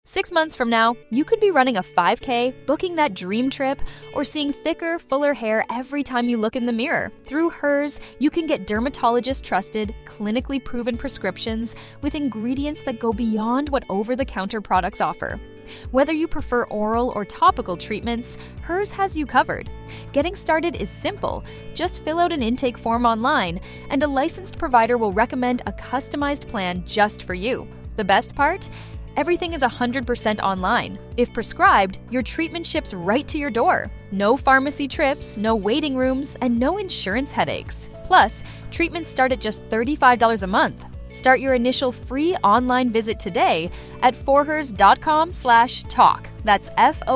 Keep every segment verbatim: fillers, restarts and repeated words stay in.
Six months from now, you could be running a five K, booking that dream trip, or seeing thicker, fuller hair every time you look in the mirror. Through Hers, you can get dermatologist-trusted, clinically proven prescriptions with ingredients that go beyond what over-the-counter products offer. Whether you prefer oral or topical treatments, Hers has you covered. Getting started is simple. Just fill out an intake form online, and a licensed provider will recommend a customized plan just for you. The best part? Everything is one hundred percent online. If prescribed, your treatment ships right to your door. No pharmacy trips, no waiting rooms, and no insurance headaches. Plus, treatments start at just thirty-five dollars a month. Start your initial free online visit today at forhers.com slash talk. That's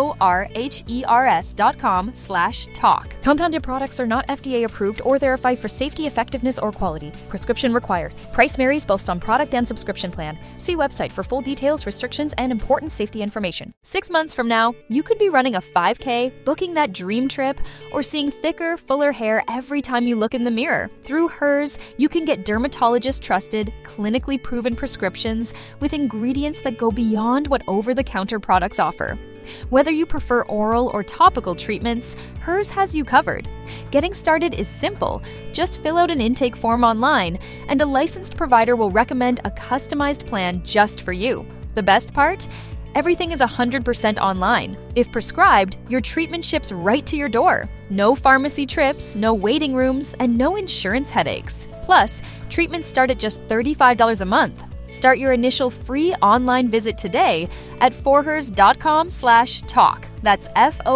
F-O-R-H-E-R-S dot com slash talk. Compounded products are not F D A approved or verified for safety, effectiveness, or quality. Prescription required. Price varies based on product and subscription plan. See website for full details, restrictions, and important safety information. Six months from now, you could be running a five K, booking that dream trip, or seeing thicker, fuller hair every time you look in the mirror. Through Hers, you can get dermatologist-trusted, clinically proven prescriptions with ingredients that go beyond what over-the-counter products offer. Whether you prefer oral or topical treatments, Hers has you covered. Getting started is simple. Just fill out an intake form online, and a licensed provider will recommend a customized plan just for you. The best part? Everything is one hundred percent online. If prescribed, your treatment ships right to your door. No pharmacy trips, no waiting rooms, and no insurance headaches. Plus, treatments start at just thirty-five dollars a month. Start your initial free online visit today at forhers.com slash talk. That's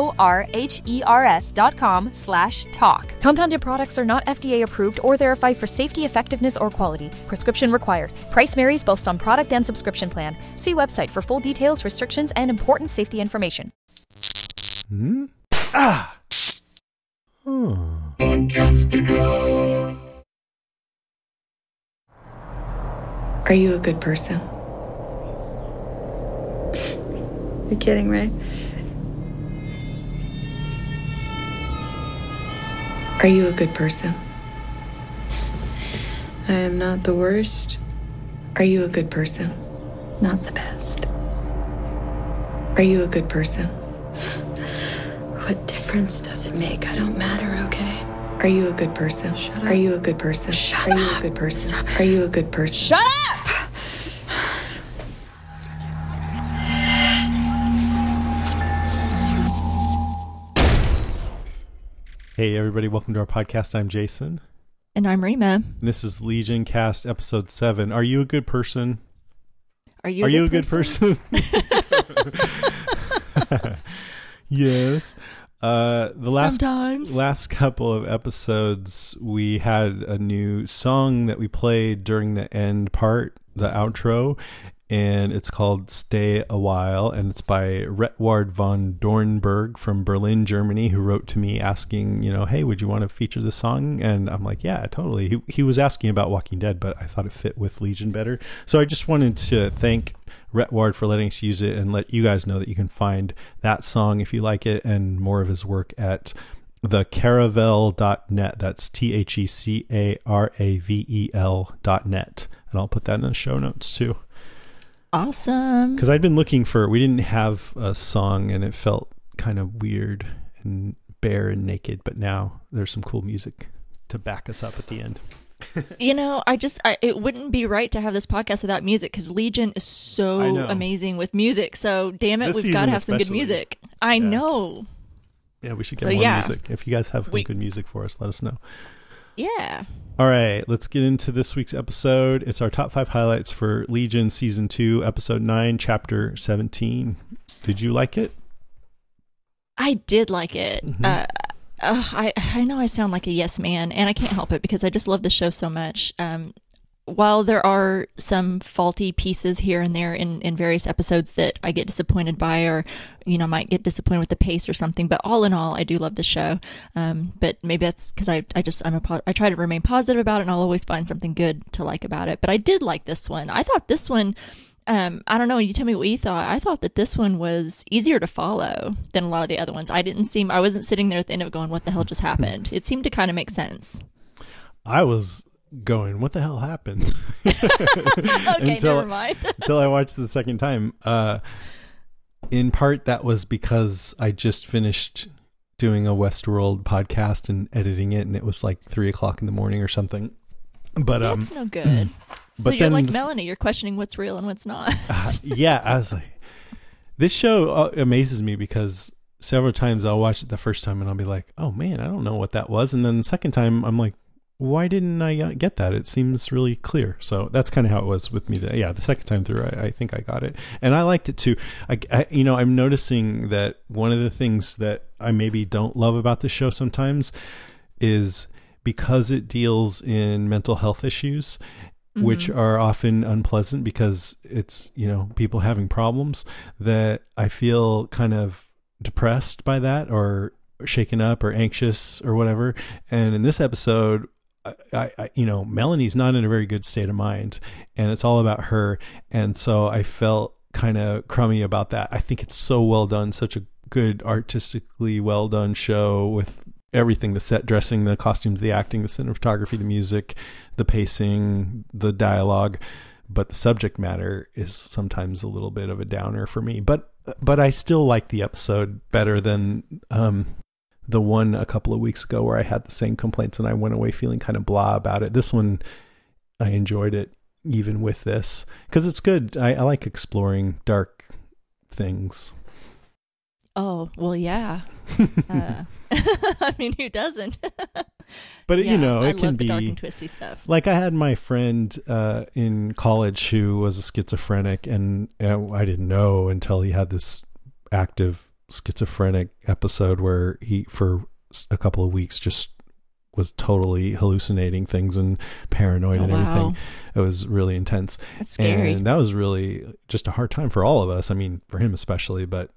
F-O-R-H-E-R-S dot com slash talk. Compounded products are not F D A approved or verified for safety, effectiveness, or quality. Prescription required. Price varies based on product and subscription plan. See website for full details, restrictions, and important safety information. Hmm? Ah! Hmm. Are you a good person? You're kidding, Ray? Are you a good person? I am not the worst. Are you a good person? Not the best. Are you a good person? What difference does it make? I don't matter, okay? Are you a good person? Shut up. Are you a good person? Shut Are you up. a good person? Stop it. Are you a good person? Shut up! Hey, everybody. Welcome to our podcast. I'm Jason. And I'm Rima. And this is Legion Cast Episode seven. Are you a good person? Are you Are a you a good good person? Yes. Uh, the last Sometimes. last couple of episodes, we had a new song that we played during the end part, the outro, and it's called Stay a While, and it's by Retward von Dornberg from Berlin, Germany, who wrote to me asking, you know, hey, would you want to feature this song? And I'm like, yeah, totally. He, he was asking about Walking Dead, but I thought it fit with Legion better. So I just wanted to thank Retward for letting us use it and let you guys know that you can find that song if you like it and more of his work at the caravel dot net. That's T H E C A R A V E L dot net. And I'll put that in the show notes too. Awesome. Because I'd been looking for, we didn't have a song and it felt kind of weird and bare and naked, but now there's some cool music to back us up at the end. You know, I just, I, it wouldn't be right to have this podcast without music because Legion is so amazing with music. So damn it, This we've got to season have some good especially. music. I Yeah. know. Yeah, we should get So, more yeah. music. If you guys have some We- good music for us, let us know. Yeah. All right, let's get into this week's episode. It's our top five highlights for Legion Season two, Episode nine, Chapter seventeen. Did you like it? I did like it. Mhm. Uh, uh, I I know I sound like a yes man, and I can't help it because I just love the show so much. Um, while there are some faulty pieces here and there in, in various episodes that I get disappointed by, or you know, might get disappointed with the pace or something, but all in all, I do love the show. Um, but maybe that's because I I just I'm a po- I try to remain positive about it, and I'll always find something good to like about it. But I did like this one. I thought this one. Um, I don't know. You tell me what you thought. I thought that this one was easier to follow than a lot of the other ones. I didn't seem, I wasn't sitting there at the end of it going, what the hell just happened? It seemed to kind of make sense. I was going, what the hell happened? Okay, until, never mind. until I watched the second time. Uh, in part that was because I just finished doing a Westworld podcast and editing it, and it was like three o'clock in the morning or something. But um, that's no good. So but you're then, like Melanie. You're questioning what's real and what's not. uh, yeah, I was like, this show uh, amazes me because several times I'll watch it the first time and I'll be like, oh man, I don't know what that was, and then the second time I'm like, why didn't I get that? It seems really clear. So that's kind of how it was with me. The, yeah, the second time through, I, I think I got it, and I liked it too. I, I, you know, I'm noticing that one of the things that I maybe don't love about the show sometimes is because it deals in mental health issues, mm-hmm. which are often unpleasant because it's, you know, people having problems, that I feel kind of depressed by that or shaken up or anxious or whatever. And in this episode, I, I, you know, Melanie's not in a very good state of mind, and it's all about her. And so I felt kind of crummy about that. I think it's so well done, such a good, artistically well done show with everything, the set dressing, the costumes, the acting, the cinematography, the music, the pacing, the dialogue. But the subject matter is sometimes a little bit of a downer for me. But, but I still like the episode better than, um, the one a couple of weeks ago where I had the same complaints and I went away feeling kind of blah about it. This one, I enjoyed it even with this because it's good. I, I like exploring dark things. Oh, well, yeah. uh, I mean, who doesn't? But, yeah, you know, it I can love be the dark and twisty stuff. Like I had my friend uh, in college who was a schizophrenic, and uh, I didn't know until he had this active schizophrenic episode where he for a couple of weeks just was totally hallucinating things and paranoid oh, and everything. Wow. It was really intense. That's scary. And that was really just a hard time for all of us. I mean, for him especially, but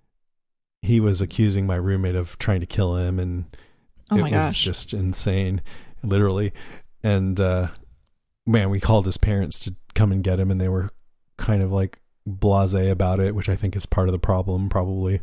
he was accusing my roommate of trying to kill him, and oh it my was gosh. just insane, literally. And uh man, we called his parents to come and get him, and they were kind of like blasé about it, which I think is part of the problem probably.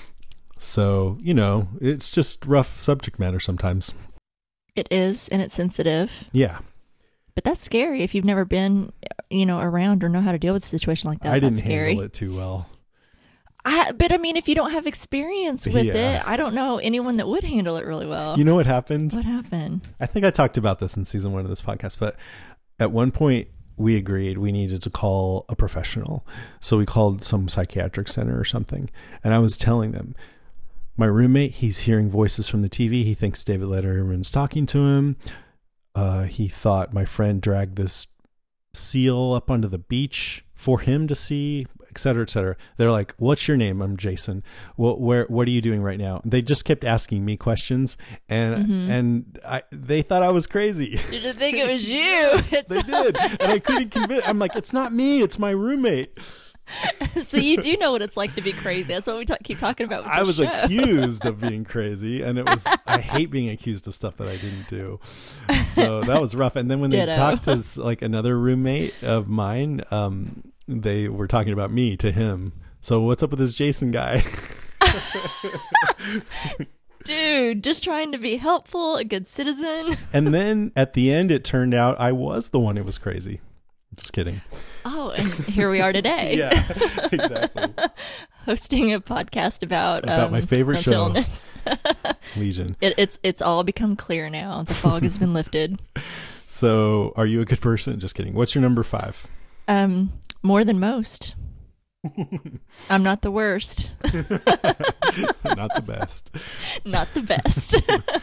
So, you know, it's just rough subject matter sometimes. It is, and it's sensitive. Yeah. But that's scary if you've never been, you know, around or know how to deal with a situation like that. I didn't that's scary. handle it too well. I, but I mean, if you don't have experience with yeah. it, I don't know anyone that would handle it really well. You know what happened? What happened? I think I talked about this in season one of this podcast, but at one point we agreed we needed to call a professional. So we called some psychiatric center or something. And I was telling them, my roommate, he's hearing voices from the T V. He thinks David Letterman's talking to him. Uh, he thought my friend dragged this seal up onto the beach for him to see, et cetera, et cetera. They're like, what's your name? I'm Jason. Well, where, what are you doing right now? They just kept asking me questions, and mm-hmm. and I, they thought I was crazy. Did you think it was you? Yes, they did. And I couldn't convince. I'm like, it's not me. It's my roommate. So you do know what it's like to be crazy. That's what we talk, keep talking about with I was show. accused of being crazy, and it was, I hate being accused of stuff that I didn't do. So that was rough. And then when Ditto. they talked to like another roommate of mine, um, they were talking about me to him. So what's up with this Jason guy? Dude, just trying to be helpful, a good citizen. And then at the end, it turned out I was the one who was crazy. Just kidding. Oh, and here we are today. Yeah, exactly. Hosting a podcast about about um, my favorite show, illness. Legion. It, it's it's all become clear now. The fog has been lifted. So, are you a good person? Just kidding. What's your number five? Um, more than most. I'm not the worst. Not the best. Not the best.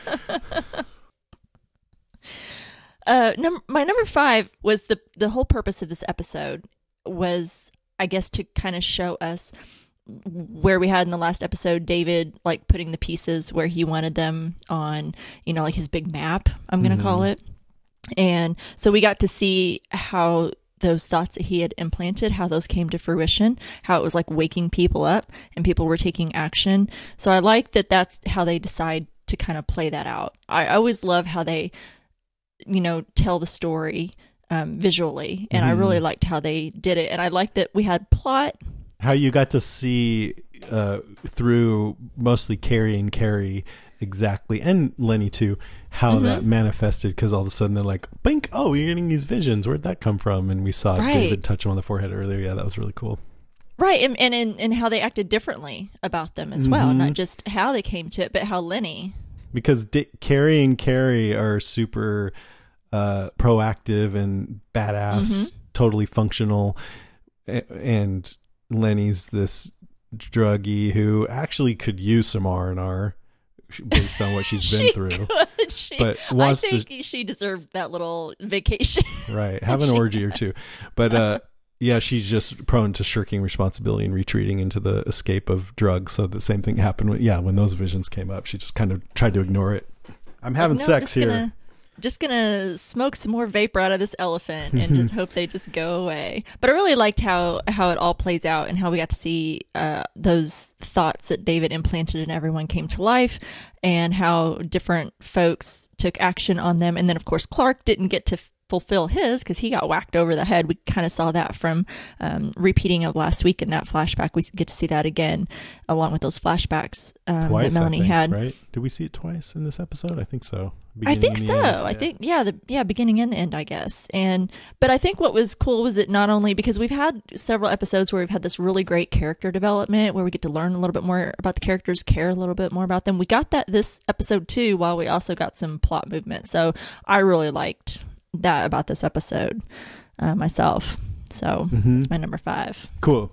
Uh, num- my number five was the the whole purpose of this episode was, I guess, to kind of show us where we had in the last episode, David like putting the pieces where he wanted them on, you know, like his big map, I'm going to mm-hmm. call it. And so we got to see how those thoughts that he had implanted, how those came to fruition, how it was like waking people up and people were taking action. So I like that that's how they decide to kind of play that out. I always love how they, you know, tell the story um, visually. And mm. I really liked how they did it. And I liked that we had plot. How you got to see uh, through mostly Carrie and Carrie exactly, and Lenny too, how mm-hmm. that manifested. Because all of a sudden they're like, bink, oh, you're getting these visions. Where'd that come from? And we saw right. David touch him on the forehead earlier. Yeah, that was really cool. Right, and and, and, and how they acted differently about them as well. Not just how they came to it, but how Lenny. Because Dick, Carrie and Carrie are super uh, proactive and badass, mm-hmm. totally functional. And Lenny's this druggie who actually could use some R and R based on what she's she been through. Could. She, but wants I think to, she deserved that little vacation. Right. Have an orgy or two. But uh, yeah, she's just prone to shirking responsibility and retreating into the escape of drugs. So the same thing happened. When, yeah, when those visions came up, she just kind of tried to ignore it. I'm having no, sex here. Gonna, just gonna smoke some more vapor out of this elephant and just hope they just go away. But I really liked how how it all plays out and how we got to see uh, those thoughts that David implanted in everyone came to life, and how different folks took action on them. And then, of course, Clark didn't get to f- fulfill his because he got whacked over the head. We kind of saw that from um, repeating of last week in that flashback. We get to see that again along with those flashbacks um, twice, that Melanie I think, had. Right? Did we see it twice in this episode? I think so. I think so. Yeah. I think yeah, the yeah, beginning and the end, I guess. And but I think what was cool was it not only because we've had several episodes where we've had this really great character development where we get to learn a little bit more about the characters, care a little bit more about them. We got that this episode too, while we also got some plot movement. So I really liked that about this episode uh, myself. So mm-hmm. it's my number five. Cool.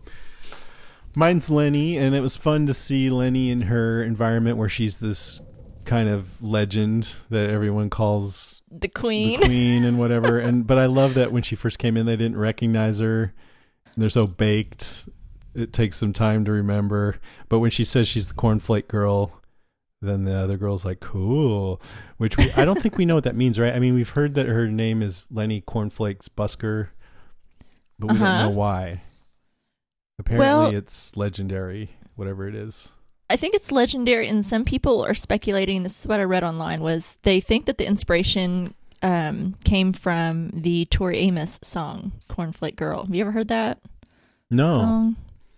Mine's Lenny, and it was fun to see Lenny in her environment where she's this kind of legend that everyone calls the queen, the queen and whatever. And but I love that when she first came in, they didn't recognize her. They're so baked. It takes some time to remember. But when she says she's the cornflake girl, then the other girl's like, cool. Which we, I don't think we know what that means, right? I mean, we've heard that her name is Lenny Cornflakes Busker, but we uh-huh. don't know why. Apparently, well, it's legendary, whatever it is. I think it's legendary, and some people are speculating, this is what I read online, was they think that the inspiration um, came from the Tori Amos song, Cornflake Girl. Have you ever heard that No. song?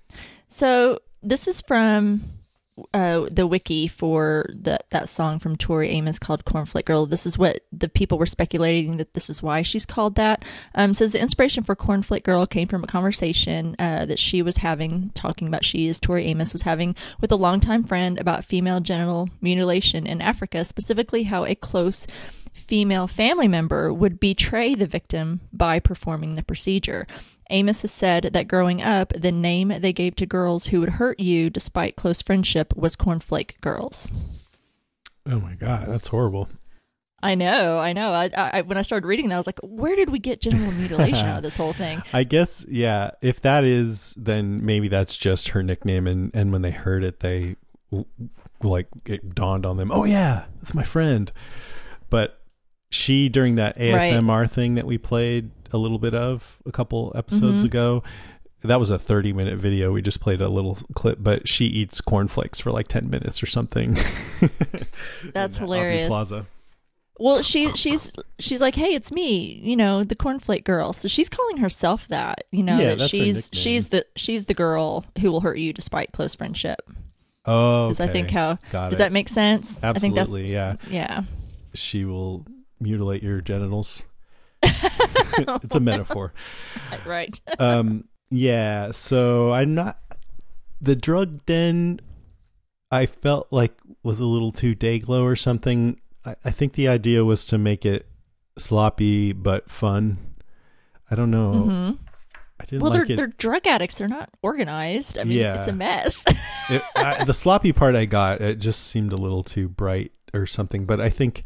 So this is from uh, the wiki for the, that song from Tori Amos called Cornflake Girl. This is what the people were speculating that this is why she's called that. Um, says the inspiration for Cornflake Girl came from a conversation uh, that she was having, talking about she is Tori Amos was having with a longtime friend about female genital mutilation in Africa, specifically how a close female family member would betray the victim by performing the procedure. Amos has said that growing up, the name they gave to girls who would hurt you despite close friendship was Cornflake Girls. Oh my God, that's horrible. I know, I know. I, I when I started reading that, I was like, where did we get genital mutilation out of this whole thing? I guess, yeah, if that is, then maybe that's just her nickname, and, and when they heard it, they, like, it dawned on them, oh yeah, that's my friend. But she, during that A S M R right. thing that we played a little bit of a couple episodes mm-hmm. ago, that was a thirty minute video. We just played a little clip, but she eats cornflakes for like ten minutes or something. That's hilarious. Plaza. Well, she she's she's like, hey, it's me, you know, the cornflake girl. So she's calling herself that, you know, yeah, that that's she's she's the she's the girl who will hurt you despite close friendship. Oh, okay. I think how Got does it. that make sense? Absolutely, I think that's, yeah. Yeah. She will mutilate your genitals. It's a metaphor. Right. um yeah, so I'm not the drug den I felt like was a little too Dayglow or something. I, I think the idea was to make it sloppy but fun. I don't know. Mm-hmm. I didn't well, like they're it. they're drug addicts. They're not organized. I mean, yeah. it's a mess. it, I, the sloppy part I got, it just seemed a little too bright or something. But I think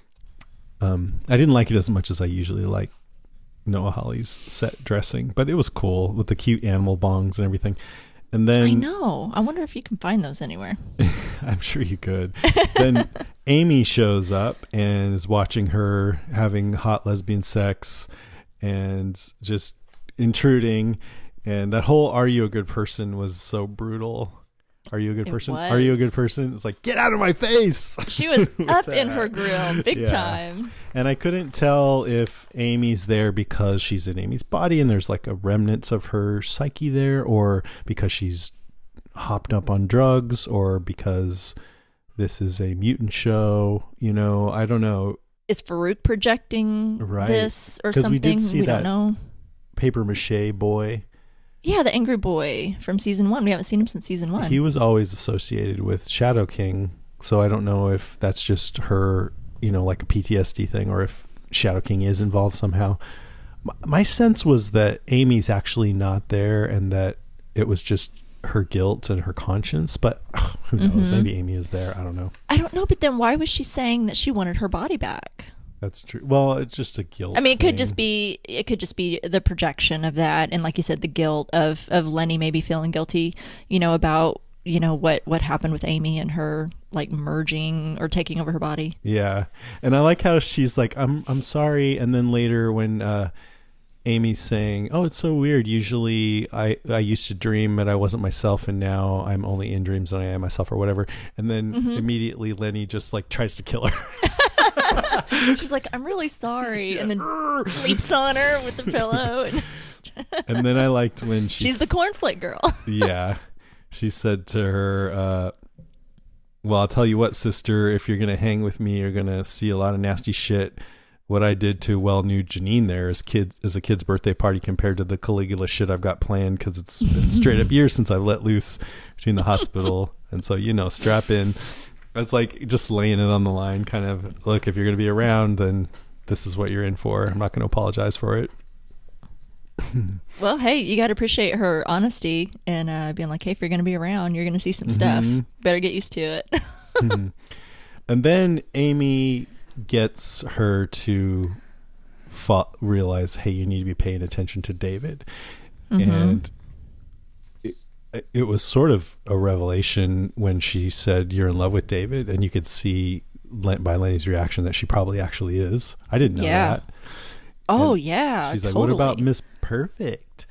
um, I didn't like it as much as I usually like Noah Hawley's set dressing. But it was cool with the cute animal bongs and everything. And then I know. I wonder if you can find those anywhere. I'm sure you could. Then Amy shows up and is watching her having hot lesbian sex and just intruding. And that whole "Are you a good person?" was so brutal. Are you a good It person? was. Are you a good person? It's like, get out of my face. She was up that. in her grill big Yeah. time. And I couldn't tell if Amy's there because she's in Amy's body and there's like a remnants of her psyche there, or because she's hopped up on drugs, or because this is a mutant show. You know, I don't know. Is Farouk projecting Right. this or 'Cause something? we did see we that don't know. paper mache boy Yeah, the angry boy from season one. We haven't seen him since season one. He was always associated with Shadow King, so I don't know if that's just her, you know, like a P T S D thing, or if Shadow King is involved somehow. My, my sense was that Amy's actually not there, and that it was just her guilt and her conscience, but ugh, who knows? Mm-hmm. Maybe Amy is there. I don't know. I don't know, but then why was she saying that she wanted her body back? That's true. Well, it's just a guilt I mean, it thing. could just be it could just be the projection of that, and like you said, the guilt of of Lenny maybe feeling guilty, you know, about you know what what happened with Amy and her like merging or taking over her body. Yeah, and I like how she's like, "I'm I'm sorry," and then later when uh, Amy's saying, "Oh, it's so weird. Usually, I I used to dream that I wasn't myself, and now I'm only in dreams when I am myself, or whatever." And then Mm-hmm. immediately Lenny just like tries to kill her. She's like, "I'm really sorry," and then leaps on her with the pillow. And And then I liked when she she's the cornflake girl. yeah, she said to her, uh, "Well, I'll tell you what, sister. If you're gonna hang with me, you're gonna see a lot of nasty shit. What I did to well-knew Janine there is kids as a kid's birthday party compared to the Caligula shit I've got planned, because it's been straight up years since I've let loose between the hospital, and so you know, strap in." It's like just laying it on the line, kind of. Look, if you're gonna be around, then this is what you're in for. I'm not gonna apologize for it. Well, hey, you got to appreciate her honesty and uh, being like, "Hey, if you're going to be around, you're going to see some stuff. Mm-hmm. Better get used to it." Mm-hmm. And then Amy gets her to fa- realize, hey, you need to be paying attention to David. Mm-hmm. And it, it was sort of a revelation when she said, "You're in love with David," and you could see by Lenny's reaction that she probably actually is. I didn't know Yeah. that. Oh And yeah, she's totally. like, "What about Miss Perfect?"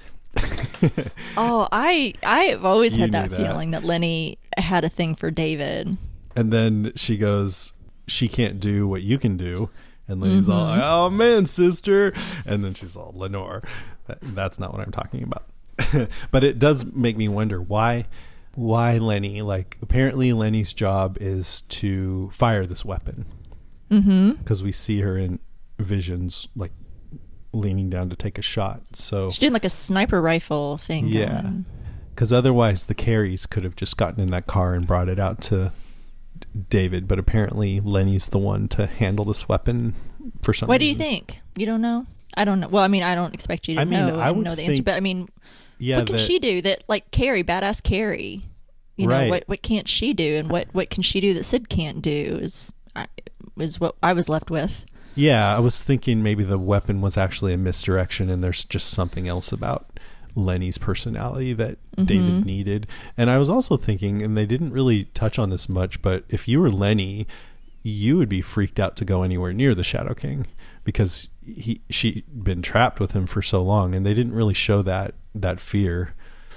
Oh, I I've always You had knew that, that. feeling that Lenny had a thing for David. And then she goes, "She can't do what you can do." And Lenny's all Mm-hmm. like, "Oh man, sister." And then she's all, "Lenore." That, that's not what I'm talking about. But it does make me wonder why, why Lenny, like apparently Lenny's job is to fire this weapon. Mm-hmm. Because we see her in visions, like leaning down to take a shot. So She's doing like a sniper rifle thing. yeah. going. Because otherwise the Careys could have just gotten in that car and brought it out to David, but apparently Lenny's the one to handle this weapon for some What do reason. you think? You don't know? I don't know. Well, I mean, I don't expect you to I mean, know, I and would know the answer, think- but I mean, Yeah, what can that- she do that, like Carrie, badass Carrie? You know, Right. what what can't she do, and what what can she do that Sid can't do? Is I- is what I was left with. Yeah, I was thinking maybe the weapon was actually a misdirection, and there's just something else about Lenny's personality that Mm-hmm. David needed. And I was also thinking, and they didn't really touch on this much, but if you were Lenny, you would be freaked out to go anywhere near the Shadow King, because he she'd been trapped with him for so long, and they didn't really show that that fear.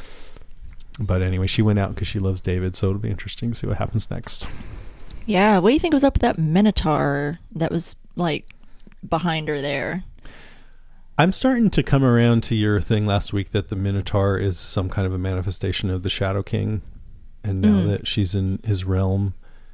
But anyway, she went out because she loves David, so it'll be interesting to see what happens next. Yeah, what do you think was up with that Minotaur that was like behind her there? I'm starting to come around to your thing last week that the Minotaur is some kind of a manifestation of the Shadow King, and now Mm. that she's in his realm,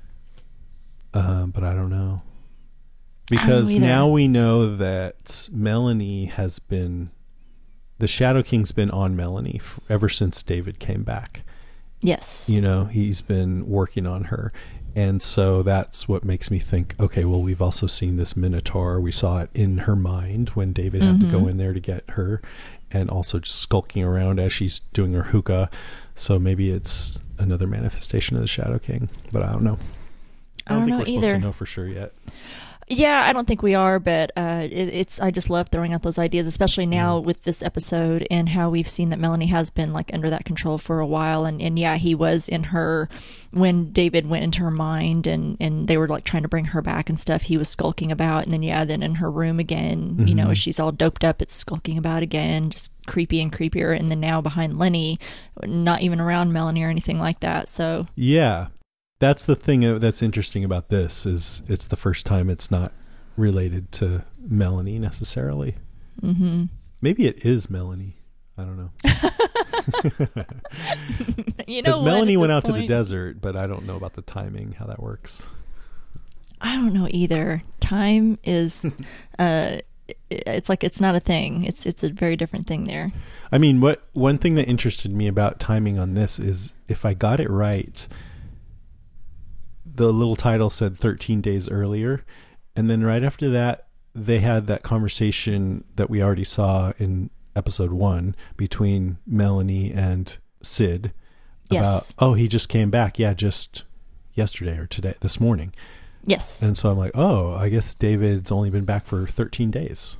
uh, but I don't know. Because either. now we know that Melanie has been, the Shadow King's been on Melanie f- ever since David came back. Yes. You know, he's been working on her. And so that's what makes me think, okay, well, we've also seen this Minotaur. We saw it in her mind when David had to go in there to get her, and also just skulking around as she's doing her hookah. So maybe it's another manifestation of the Shadow King, but I don't know. I I don't, don't think know we're supposed either. to know for sure yet. Yeah, I don't think we are, but uh, it, it's. I just love throwing out those ideas, especially now with this episode and how we've seen that Melanie has been like under that control for a while, and, and yeah, he was in her when David went into her mind, and, and they were like trying to bring her back and stuff. He was skulking about, and then yeah, then in her room again, you know, as she's all doped up, it's skulking about again, just creepy and creepier, and then now behind Lenny, not even around Melanie or anything like that. So Yeah. That's the thing that's interesting about this is it's the first time it's not related to Melanie necessarily. mm-hmm. Maybe it is Melanie. I don't know. you know, Because what, Melanie at went this out to the point- desert, but I don't know about the timing, how that works. I don't know either. Time is uh it's like it's not a thing. It's it's a very different thing there. I mean, what one thing that interested me about timing on this is if I got it right, the little title said thirteen days earlier, and then right after that they had that conversation that we already saw in episode one between Melanie and Sid Yes. about, oh, he just came back. Yeah, just yesterday or today, this morning. Yes. And so I'm like, oh, I guess David's only been back for thirteen days.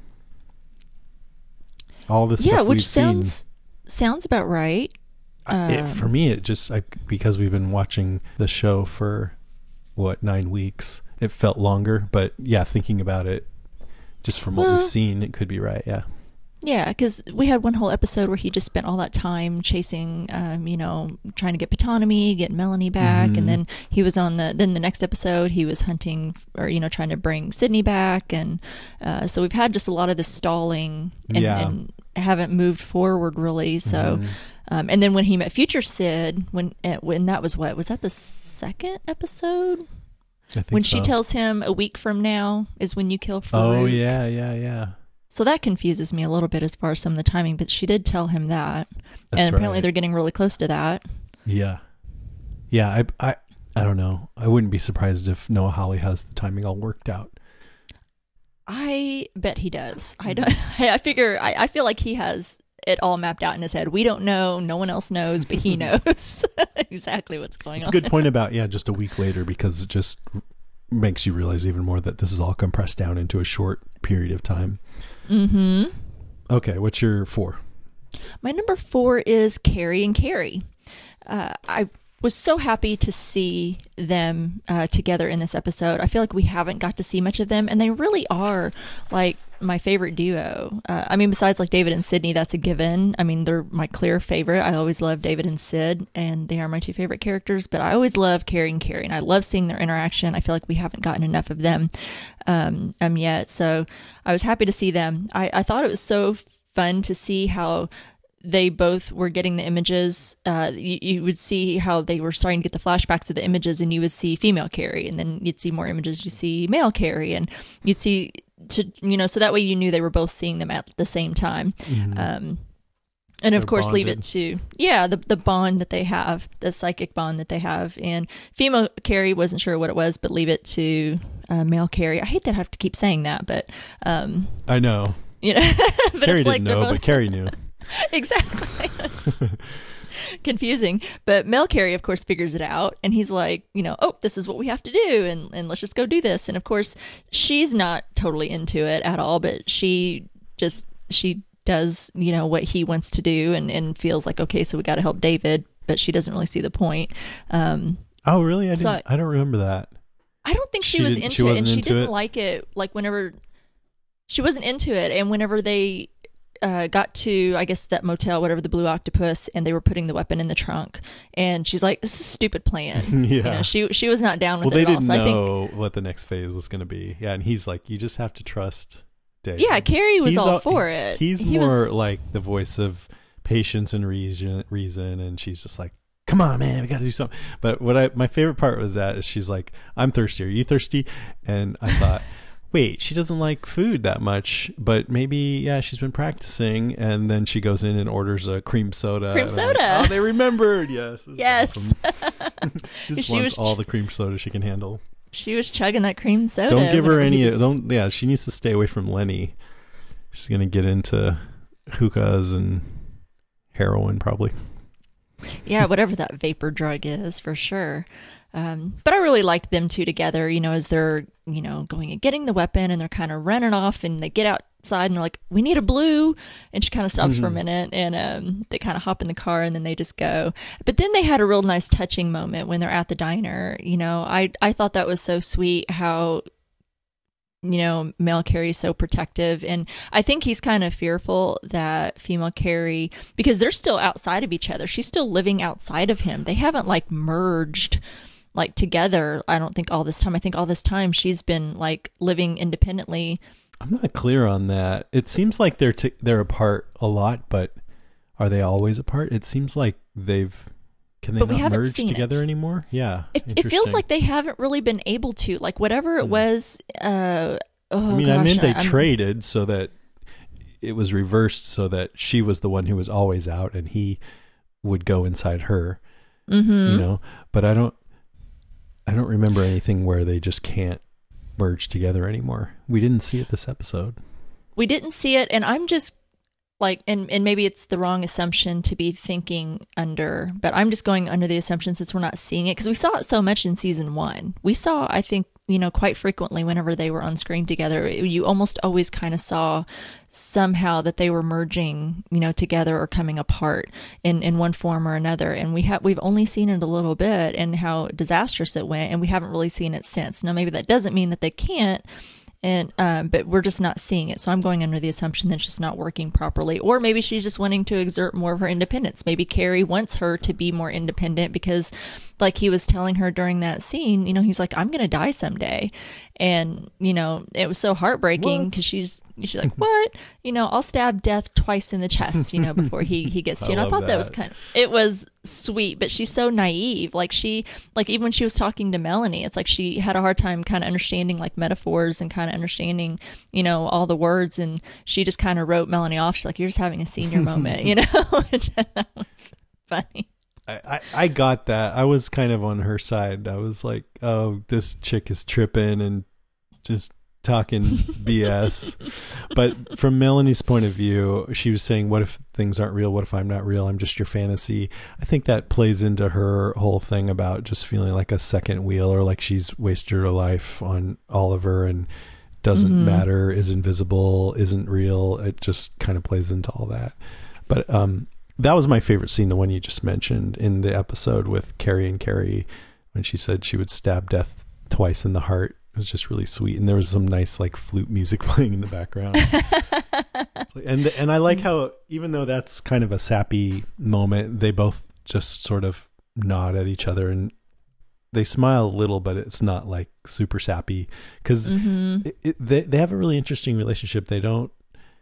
All this yeah, stuff which we've sounds seen, sounds about right. I- it, Um, for me, it just, I, because we've been watching the show for, what, nine weeks, it felt longer. But yeah, thinking about it, just from what Well, we've seen, it could be right. Yeah. Yeah, because we had one whole episode where he just spent all that time chasing, um, you know, trying to get Ptonomy, get Melanie back, Mhm. and then he was on the. Then the next episode, he was hunting, or you know, trying to bring Sydney back, and uh, so we've had just a lot of this stalling, and, Yeah. and haven't moved forward really. So, Mhm. um, and then when he met Future Sid, when uh, when that was what was that the second episode? I think When she so. tells him a week from now is when you kill Farouk. Oh, yeah, yeah, yeah. So that confuses me a little bit as far as some of the timing, but she did tell him that. That's and apparently right. they're getting really close to that. Yeah. Yeah, I, I, I don't know. I wouldn't be surprised if Noah Hawley has the timing all worked out. I bet he does. I don't. I figure. I, I feel like he has it all mapped out in his head. We don't know. No one else knows, but he knows exactly what's going It's on. a good point about, yeah, just a week later, because it just makes you realize even more that this is all compressed down into a short period of time. Mm-hmm. Okay, what's your four? My number four is Carrie and Carrie. Uh, I was so happy to see them uh, together in this episode. I feel like we haven't got to see much of them, and they really are like my favorite duo. Uh, I mean, besides like David and Sydney, that's a given. I mean, they're my clear favorite. I always love David and Sid, and they are my two favorite characters, but I always love Carrie and Carrie, and I love seeing their interaction. I feel like we haven't gotten enough of them um, um yet, so I was happy to see them. I, I thought it was so fun to see how they both were getting the images. Uh, you, you would see how they were starting to get the flashbacks of the images, and you would see female Carrie, and then you'd see more images. You see male Carrie, and you'd see to you know, so that way you knew they were both seeing them at the same time. Mm-hmm. Um, and of They're course, leave it bonded. to yeah the the bond that they have, the psychic bond that they have. And female Carrie wasn't sure what it was, but leave it to uh, male Carrie. I hate that I have to keep saying that, but um, I know. you know, but Carrie it's like didn't they're know, both- but Carrie knew. Exactly. Confusing. But Mel Carey, of course, figures it out, and he's like, you know, oh, this is what we have to do, and, and let's just go do this. And of course, she's not totally into it at all, but she just, she does, you know, what he wants to do, and, and feels like, okay, so we got to help David, but she doesn't really see the point. Um, Oh, really? I didn't. So I- I don't remember that. I don't think she, She was didn't- into she it, wasn't and she into didn't it? like it. Like whenever she wasn't into it, and whenever they uh, got to, I guess that motel, whatever, the Blue Octopus, and they were putting the weapon in the trunk, and she's like, "This is a stupid plan." Yeah. You know, she she was not down with Well, it they at all. didn't So I think, know what the next phase was going to be. Yeah, and he's like, you just have to trust Dave. yeah, Carrie was He's all for it. He's He more was- like the voice of patience and reason, reason, and she's just like, come on, man, we got to do something. But what I my favorite part was that is she's like, I'm thirsty. Are you thirsty? And I thought, wait, she doesn't like food that much, but maybe, yeah, she's been practicing. And then she goes in and orders a cream soda. Cream And I'm like, soda. oh, they remembered. Yes. this is Yes. awesome. She just She wants was- all the cream soda she can handle. She was chugging that cream soda. Don't give her whenever he any. was- Don't. Yeah, she needs to stay away from Lenny. She's gonna get into hookahs and heroin, probably. yeah, whatever that vapor drug is, for sure. Um, but I really liked them two together, you know, as they're, you know, going and getting the weapon, and they're kind of running off, and they get outside and they're like, we need a blue. And she kind of stops for a Mhm. minute, and um, they kind of hop in the car, and then they just go. But then they had a real nice touching moment when they're at the diner. You know, I, I thought that was so sweet how, you know, male Carrie's so protective, and I think he's kind of fearful that female Carrie, because they're still outside of each other, she's still living outside of him. They haven't like merged like together, I don't think, all this time. I think all this time she's been like living independently. I'm not clear on that. It seems like they're t- they're apart a lot, but are they always apart? It seems like they've. Can they But we not haven't merge seen together it. anymore? Yeah, It, it feels interesting. like they haven't really been able to, like whatever it Hmm. was, uh, Oh, I mean, gosh, I mean, they I'm- traded so that it was reversed, so that she was the one who was always out, and he would go inside her. Mhm. You know, but I don't, I don't remember anything where they just can't merge together anymore. We didn't see it this episode. We didn't see it, and I'm just like, and, and maybe it's the wrong assumption to be thinking under, but I'm just going under the assumption since we're not seeing it, because we saw it so much in season one. We saw, I think, you know, quite frequently whenever they were on screen together, you almost always kind of saw somehow that they were merging, you know, together or coming apart in, in one form or another. And we have, we've only seen it a little bit and how disastrous it went, and we haven't really seen it since. Now, maybe that doesn't mean that they can't, and um, but we're just not seeing it. So I'm going under the assumption that it's just not working properly. Or maybe she's just wanting to exert more of her independence. Maybe Carrie wants her to be more independent because, like he was telling her during that scene, you know, he's like, I'm going to die someday. And, you know, it was so heartbreaking because she's she's like, what? You know, I'll stab death twice in the chest, you know, before he, he gets to you. And I thought that. that was kind of, it was sweet, but she's so naive. Like she, like even when she was talking to Melanie, it's like she had a hard time kind of understanding like metaphors and kind of understanding, you know, all the words. And she just kind of wrote Melanie off. She's like, you're just having a senior moment, you know, which that was funny. I, I, I got that. I was kind of on her side. I was like, oh, this chick is tripping and just talking B S. But from Melanie's point of view, she was saying, what if things aren't real? What if I'm not real? I'm just your fantasy. I think that plays into her whole thing about just feeling like a second wheel, or like she's wasted her life on Oliver and doesn't mm-hmm. matter, is invisible, isn't real. It just kind of plays into all that. But um, that was my favorite scene, the one you just mentioned in the episode with Carrie and Carrie, when she said she would stab death twice in the heart. It was just really sweet, and there was some nice like flute music playing in the background. and and I like how, even though that's kind of a sappy moment, they both just sort of nod at each other and they smile a little, but it's not like super sappy, because mm-hmm. they they have a really interesting relationship. They don't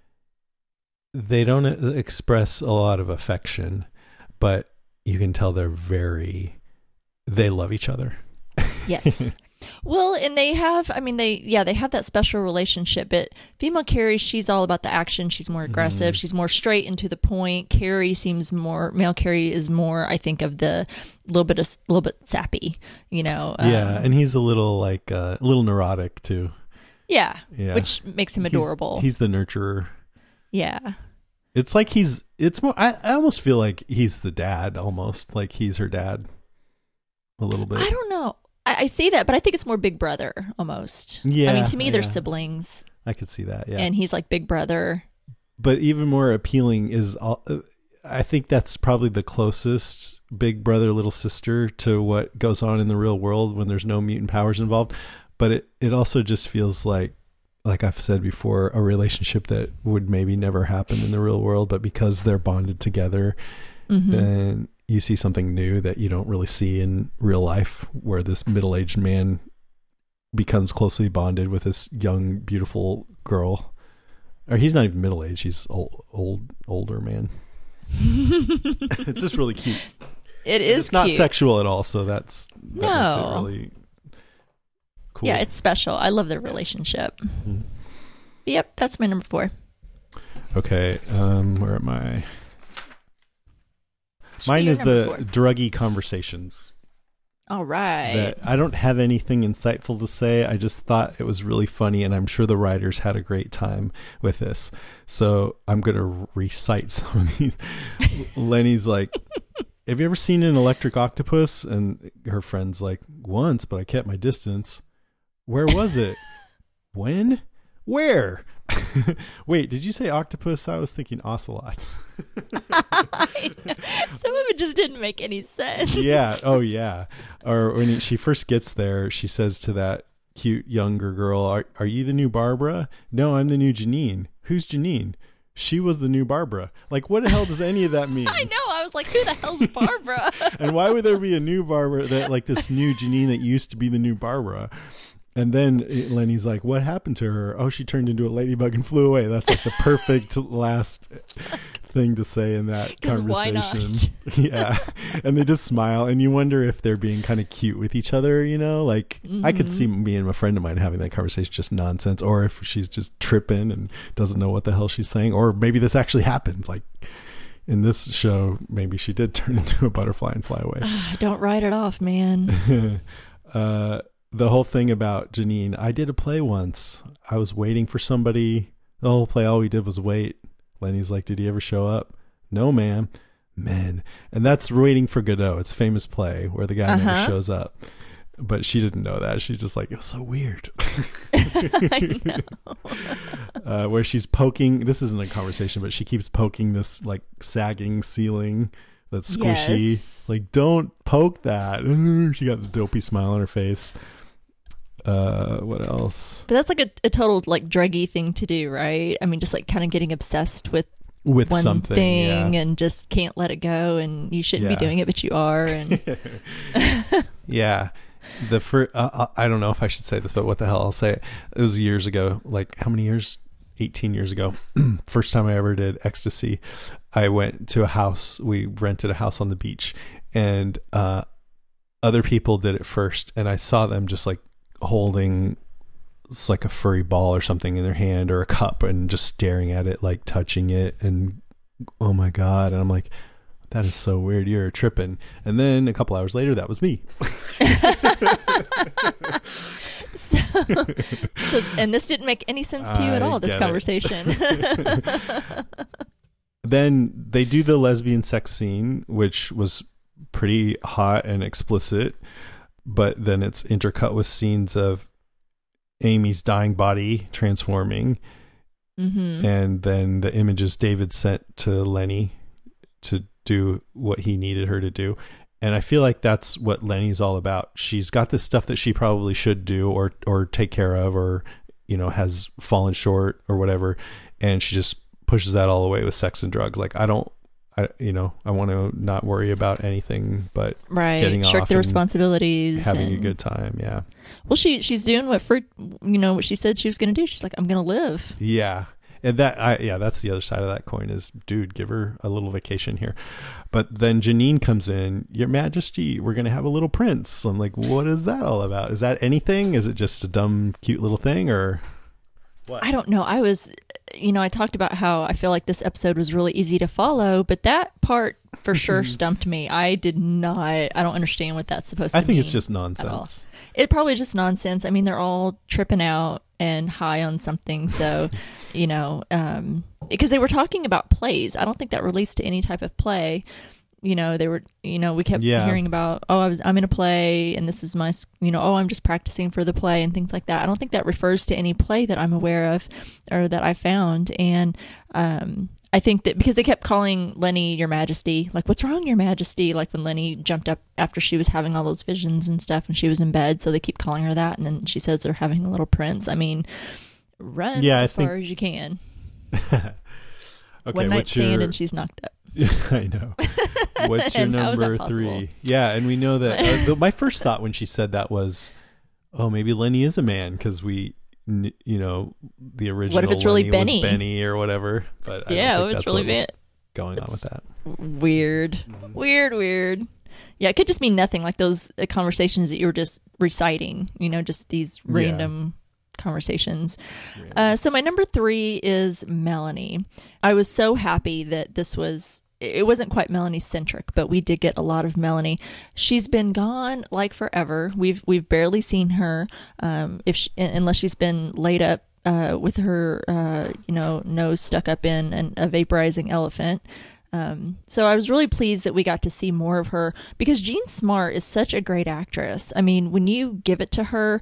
they don't express a lot of affection, but you can tell they're very they love each other. Yes. Well, and they have, I mean, they, yeah, they have that special relationship, but female Carrie, she's all about the action. She's more aggressive. Mm. She's more straight and to the point. Carrie seems more, male Carrie is more, I think, of the little bit, of, little bit sappy, you know? Yeah. Um, and he's a little like, uh, a little neurotic too. Yeah. Yeah. Which makes him adorable. He's, he's the nurturer. Yeah. It's like he's, it's more, I, I almost feel like he's the dad, almost like he's her dad a little bit. I don't know. I see that, but I think it's more big brother almost. Yeah. I mean, to me, they're yeah. siblings. I could see that, yeah. And he's like big brother. But even more appealing is, all, I think that's probably the closest big brother, little sister to what goes on in the real world when there's no mutant powers involved. But it, it also just feels like, like I've said before, a relationship that would maybe never happen in the real world, but because they're bonded together, mm-hmm. then you see something new that you don't really see in real life, where this middle-aged man becomes closely bonded with this young, beautiful girl. Or he's not even middle-aged. He's old, old, older man. It's just really cute. It is It's not cute. Sexual at all, so that's that no. makes it really cool. Yeah, it's special. I love their relationship. Mm-hmm. Yep, that's my number four. Okay, um, where am I? Mine is the four. Druggy conversations. All right. That I don't have anything insightful to say. I just thought it was really funny, and I'm sure the writers had a great time with this. So I'm going to recite some of these. Lenny's like, have you ever seen an electric octopus? And her friend's like, once, but I kept my distance. Where was it? When? Where? Wait, did you say octopus? I was thinking ocelot. Some of it just didn't make any sense. Yeah. Oh, yeah. Or when he, she first gets there, she says to that cute younger girl, are, are you the new Barbara? No, I'm the new Janine. Who's Janine? She was the new Barbara. Like, what the hell does any of that mean? I know. I was like, who the hell's Barbara? And why would there be a new Barbara, that like this new Janine that used to be the new Barbara? And then Lenny's like, what happened to her? Oh, she turned into a ladybug and flew away. That's like the perfect last thing to say in that 'Cause why not? conversation. Yeah. And they just smile, and you wonder if they're being kind of cute with each other, you know? Like, Mm-hmm. I could see me and a friend of mine having that conversation, just nonsense, or if she's just tripping and doesn't know what the hell she's saying, or maybe this actually happened. Like, in this show, maybe she did turn into a butterfly and fly away. Don't write it off, man. uh, the whole thing about Janine, I did a play once. I was waiting for somebody. The whole play, all we did was wait. Lenny's like, did he ever show up? No, ma'am. Men. And that's Waiting for Godot. It's a famous play where the guy Uh-huh. never shows up. But she didn't know that. She's just like, it was so weird. I know. uh, where she's poking, this isn't a conversation, but she keeps poking this like sagging ceiling that's squishy. Yes. Like, don't poke that. She got the dopey smile on her face. Uh, what else? But that's like a, a total like druggy thing to do, right? I mean, just like kind of getting obsessed with With one something, thing yeah. and just can't let it go, and you shouldn't Yeah. be doing it, but you are. And Yeah. The first, uh, I don't know if I should say this, but what the hell, I'll say it. It was years ago, like how many years? eighteen years ago. First time I ever did ecstasy. I went to a house. We rented a house on the beach, and uh, other people did it first. And I saw them just like holding it's like a furry ball or something in their hand, or a cup, and just staring at it, like touching it. And oh my God. And I'm like, that is so weird. You're tripping. And then a couple hours later, that was me. so, so, and this didn't make any sense to you at I all, this get it. conversation. Then they do the lesbian sex scene, which was pretty hot and explicit, but then it's intercut with scenes of Amy's dying body transforming. Mm-hmm. And then the images David sent to Lenny to do what he needed her to do. And I feel like that's what Lenny's all about. She's got this stuff that she probably should do or or take care of, or, you know, has fallen short or whatever. And she just pushes that all away with sex and drugs. Like, I don't, I, you know, I want to not worry about anything but Right. getting Shirk off the and responsibilities. having and, a good time. Yeah. Well, she she's doing what for you know what she said she was going to do. She's like, I'm going to live. Yeah. And that, I, yeah, that's the other side of that coin is, dude, give her a little vacation here. But then Janine comes in, Your Majesty, we're going to have a little prince. I'm like, what is that all about? Is that anything? Is it just a dumb, cute little thing, or what? I don't know. I was, you know, I talked about how I feel like this episode was really easy to follow, but that part for sure stumped me. I did not, I don't understand what that's supposed to I mean. think it's just at all. nonsense. It probably just nonsense. I mean, they're all tripping out and high on something. So, you know, um, because they were talking about plays. I don't think that relates to any type of play. You know, they were, you know, we kept Yeah. hearing about, oh, I was, I'm in a play and this is my, s- you know, oh, I'm just practicing for the play and things like that. I don't think that refers to any play that I'm aware of or that I found. And, um, I think that because they kept calling Lenny Your Majesty, like, what's wrong, Your Majesty? Like when Lenny jumped up after she was having all those visions and stuff and she was in bed. So they keep calling her that. And then she says they're having a little prince. I mean, run Yeah, I as think- far as you can. Okay, One night what's stand your? and she's knocked up. I know. What's your And how is that number possible? three? Yeah, and we know that. Uh, the, my first thought when she said that was, oh, maybe Lenny is a man because we, n- you know, the original. it's really Lenny Benny? Was Benny or whatever. But I Yeah, don't think it's that's really what was Ben- going on with that. Weird, Mm-hmm. weird, weird. Yeah, it could just mean nothing, like those uh, conversations that you were just reciting, you know, just these random conversations. Uh, so my number three is Melanie. I was so happy that this was, it wasn't quite Melanie centric, but we did get a lot of Melanie. She's been gone like forever. We've we've barely seen her, um, if she, unless she's been laid up uh, with her, uh, you know, nose stuck up in an, a vaporizing elephant. Um, so I was really pleased that we got to see more of her because Jean Smart is such a great actress. I mean, when you give it to her,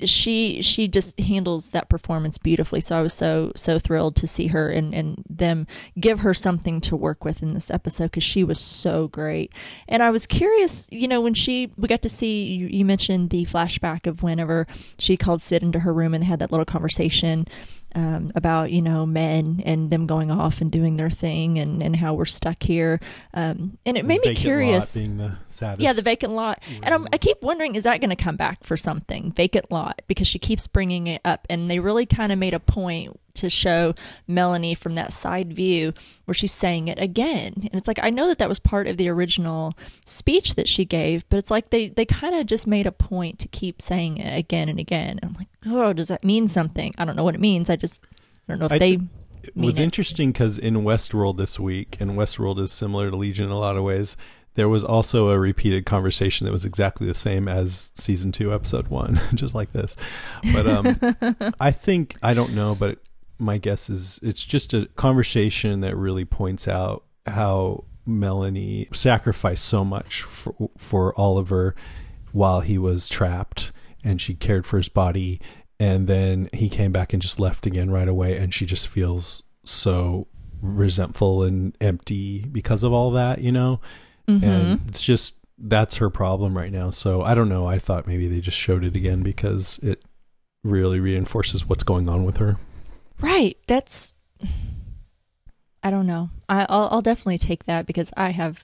she she just handles that performance beautifully. So I was so so thrilled to see her and and them give her something to work with in this episode because she was so great. And I was curious, you know, when she we got to see you, you mentioned the flashback of whenever she called Sid into her room and they had that little conversation. Um, about, you know, men and them going off and doing their thing and, and how we're stuck here. Um, and it made me Vacant curious. Lot being the saddest. Yeah, the vacant lot. And I'm, I keep wondering, is that going to come back for something? Vacant lot, because she keeps bringing it up. And they really kind of made a point to show Melanie from that side view where she's saying it again. And it's like, I know that that was part of the original speech that she gave, but it's like they, they kind of just made a point to keep saying it again and again. And I'm like, oh, does that mean something? I don't know what it means. I just I don't know if I they t- It was it. interesting because in Westworld this week, and Westworld is similar to Legion in a lot of ways, there was also a repeated conversation that was exactly the same as season two, episode one, just like this. But um, I think, I don't know, but my guess is it's just a conversation that really points out how Melanie sacrificed so much for, for Oliver while he was trapped, and she cared for his body. And then he came back and just left again right away. And she just feels so resentful and empty because of all that, you know? Mm-hmm. And it's just, that's her problem right now. So I don't know. I thought maybe they just showed it again because it really reinforces what's going on with her. Right. That's, I don't know. I, I'll, I'll definitely take that because I have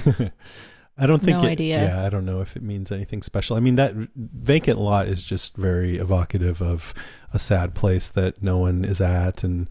I don't think no it, idea. Yeah, I don't know if it means anything special. I mean, that vacant lot is just very evocative of a sad place that no one is at. And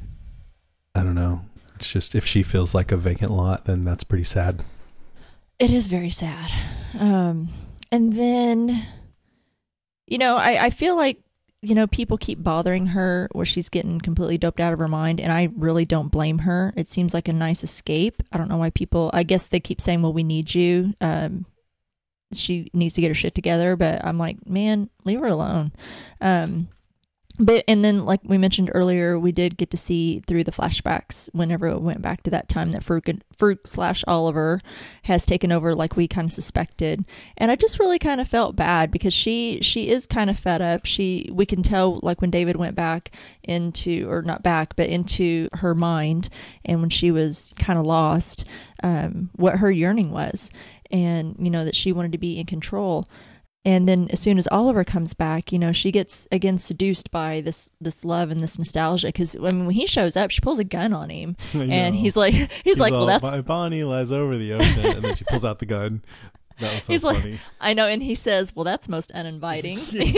I don't know. It's just, if she feels like a vacant lot, then that's pretty sad. It is very sad. Um, and then, you know, I, I feel like, you know, people keep bothering her where she's getting completely doped out of her mind. And I really don't blame her. It seems like a nice escape. I don't know why people, I guess they keep saying, well, we need you. Um, she needs to get her shit together. But I'm like, man, leave her alone. Um, But and then, like we mentioned earlier, we did get to see through the flashbacks whenever it went back to that time that Farouk, Farouk slash Oliver has taken over, like we kind of suspected. And I just really kind of felt bad because she she is kind of fed up. She we can tell, like when David went back into, or not back, but into her mind, and when she was kind of lost, um, what her yearning was, and you know that she wanted to be in control. And then as soon as Oliver comes back, you know, she gets again seduced by this this love and this nostalgia. Because I mean, when he shows up, she pulls a gun on him, and he's like, he's, he's like, well, that's Bonnie lies over the ocean, and then she pulls out the gun. That was so he's funny. Like, I know, and he says, well, that's most uninviting.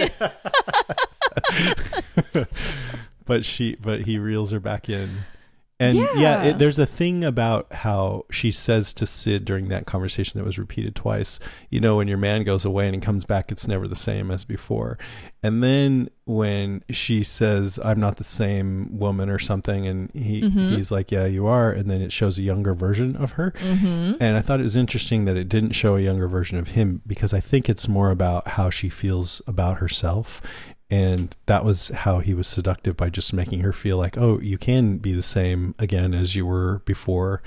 but she, but he reels her back in. And yeah, yeah it, there's a thing about how she says to Sid during that conversation that was repeated twice, you know, when your man goes away and he comes back, it's never the same as before. And then when she says, I'm not the same woman or something, and he mm-hmm. he's like, yeah, you are. And then it shows a younger version of her. Mm-hmm. And I thought it was interesting that it didn't show a younger version of him, because I think it's more about how she feels about herself. And that was how he was seductive, by just making her feel like, oh, you can be the same again as you were before.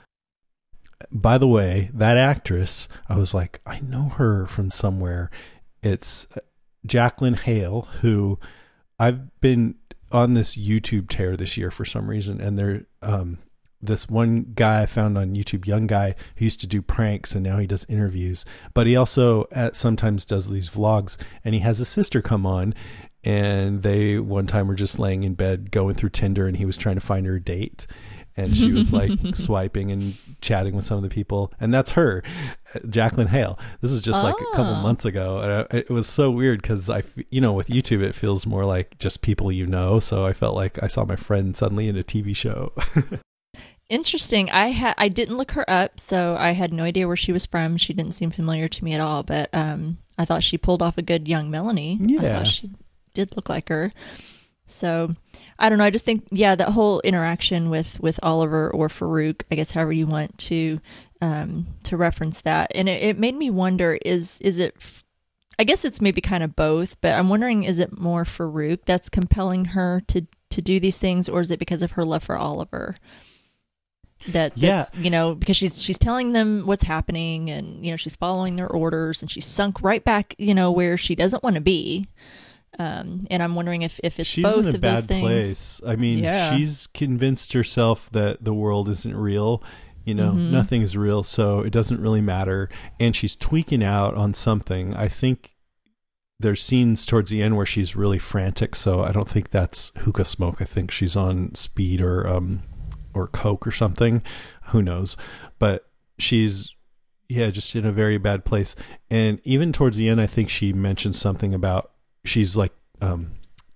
By the way, that actress, I was like, I know her from somewhere. It's Jacqueline Hale, who I've been on this YouTube tear this year for some reason. And there, um, this one guy I found on YouTube, young guy who used to do pranks, and now he does interviews, but he also at sometimes does these vlogs, and he has a sister come on, and they one time were just laying in bed going through Tinder, and he was trying to find her a date, and she was like swiping and chatting with some of the people, and that's her, Jacqueline Hale. This is just oh. like a couple months ago, and I, it was so weird because I, you know, with YouTube it feels more like just people you know, so I felt like I saw my friend suddenly in a T V show. Interesting. I had I didn't look her up, so I had no idea where she was from. She didn't seem familiar to me at all, but um, I thought she pulled off a good young Melanie. Yeah, I thought she did look like her. So I don't know. I just think, yeah, that whole interaction with, with Oliver or Farouk, I guess, however you want to um, to reference that, and it, it made me wonder: is is it? I guess it's maybe kind of both, but I'm wondering: is it more Farouk that's compelling her to to do these things, or is it because of her love for Oliver? That yeah, you know, because she's she's telling them what's happening, and you know, she's following their orders, and she's sunk right back, you know, where she doesn't want to be. Um, and I'm wondering if if it's she's both in a of bad those things. place. I mean, yeah. she's convinced herself that the world isn't real. You know, mm-hmm. nothing is real, so it doesn't really matter. And she's tweaking out on something. I think there's scenes towards the end where she's really frantic. So I don't think that's hookah smoke. I think she's on speed or um. or coke or something, who knows, but she's yeah just in a very bad place. And even towards the end, I think she mentioned something about she's like um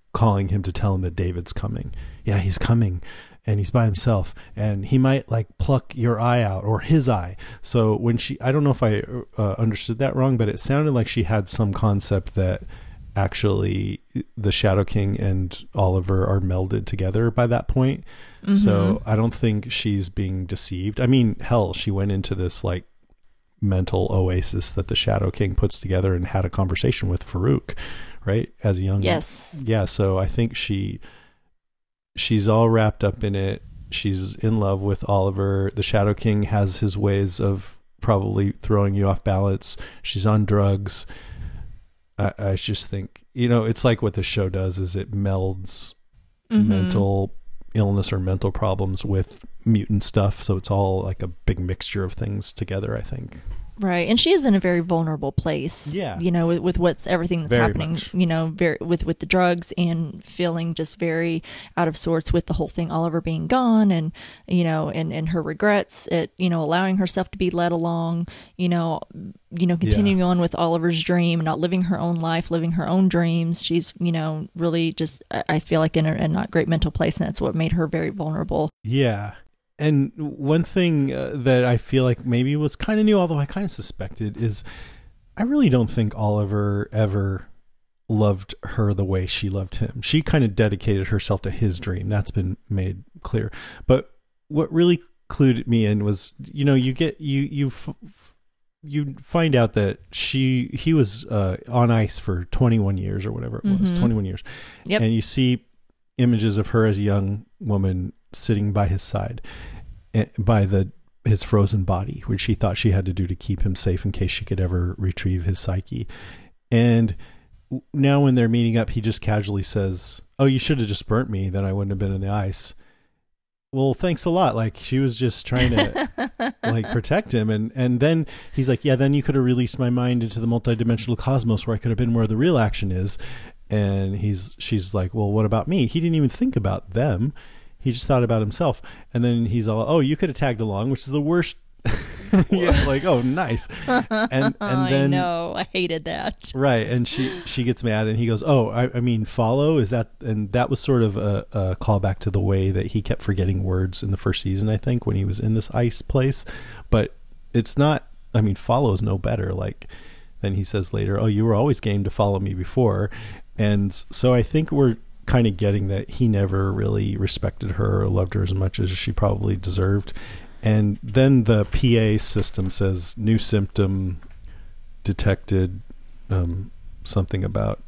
calling him to tell him that David's coming. Yeah, he's coming. And he's by himself, and he might like pluck your eye out or his eye. So when she, I don't know if I uh, understood that wrong, but it sounded like she had some concept that actually the Shadow King and Oliver are melded together by that point. Mm-hmm. So I don't think she's being deceived. I mean, hell, she went into this like mental oasis that the Shadow King puts together and had a conversation with Farouk, right? As a young, yes. Yeah. So I think she, she's all wrapped up in it. She's in love with Oliver. The Shadow King has his ways of probably throwing you off balance. She's on drugs. I, I just think, you know, it's like what the show does is it melds mm-hmm. mental illness or mental problems with mutant stuff. So it's all like a big mixture of things together, I think. Right. And she is in a very vulnerable place. Yeah. You know, with, with what's everything that's very happening, much. you know, very with, with the drugs and feeling just very out of sorts with the whole thing, Oliver being gone and, you know, and, and her regrets at, you know, allowing herself to be led along, you know, you know, continuing yeah. on with Oliver's dream and not living her own life, living her own dreams. She's, you know, really just, I feel like in a, a not great mental place. And that's what made her very vulnerable. Yeah. And one thing uh, that I feel like maybe was kind of new, although I kind of suspected, is I really don't think Oliver ever loved her the way she loved him. She kind of dedicated herself to his dream. That's been made clear. But what really clued me in was, you know, you get you you f- you find out that she he was uh, on ice for twenty-one years or whatever it was, mm-hmm. twenty-one years. Yep. And you see images of her as a young woman sitting by his side, by the his frozen body, which she thought she had to do to keep him safe in case she could ever retrieve his psyche. And now when they're meeting up, he just casually says, "Oh, you should have just burnt me, then I wouldn't have been in the ice." Well, thanks a lot. Like, she was just trying to like protect him. And, and then he's like, yeah, then you could have released my mind into the multidimensional cosmos where I could have been where the real action is. And he's, she's like, well, what about me? He didn't even think about them. He just thought about himself. And then he's all, oh, you could have tagged along, which is the worst. Yeah, like, oh, nice. And and then I know, I hated that. Right. And she she gets mad and he goes, oh, I, I mean, follow, is that? And that was sort of a, a callback to the way that he kept forgetting words in the first season, I think, when he was in this ice place. But it's not, I mean, follow is no better. Like, then he says later, oh, you were always game to follow me before. And so I think we're kind of getting that he never really respected her or loved her as much as she probably deserved. And then the P A system says new symptom detected, um, something about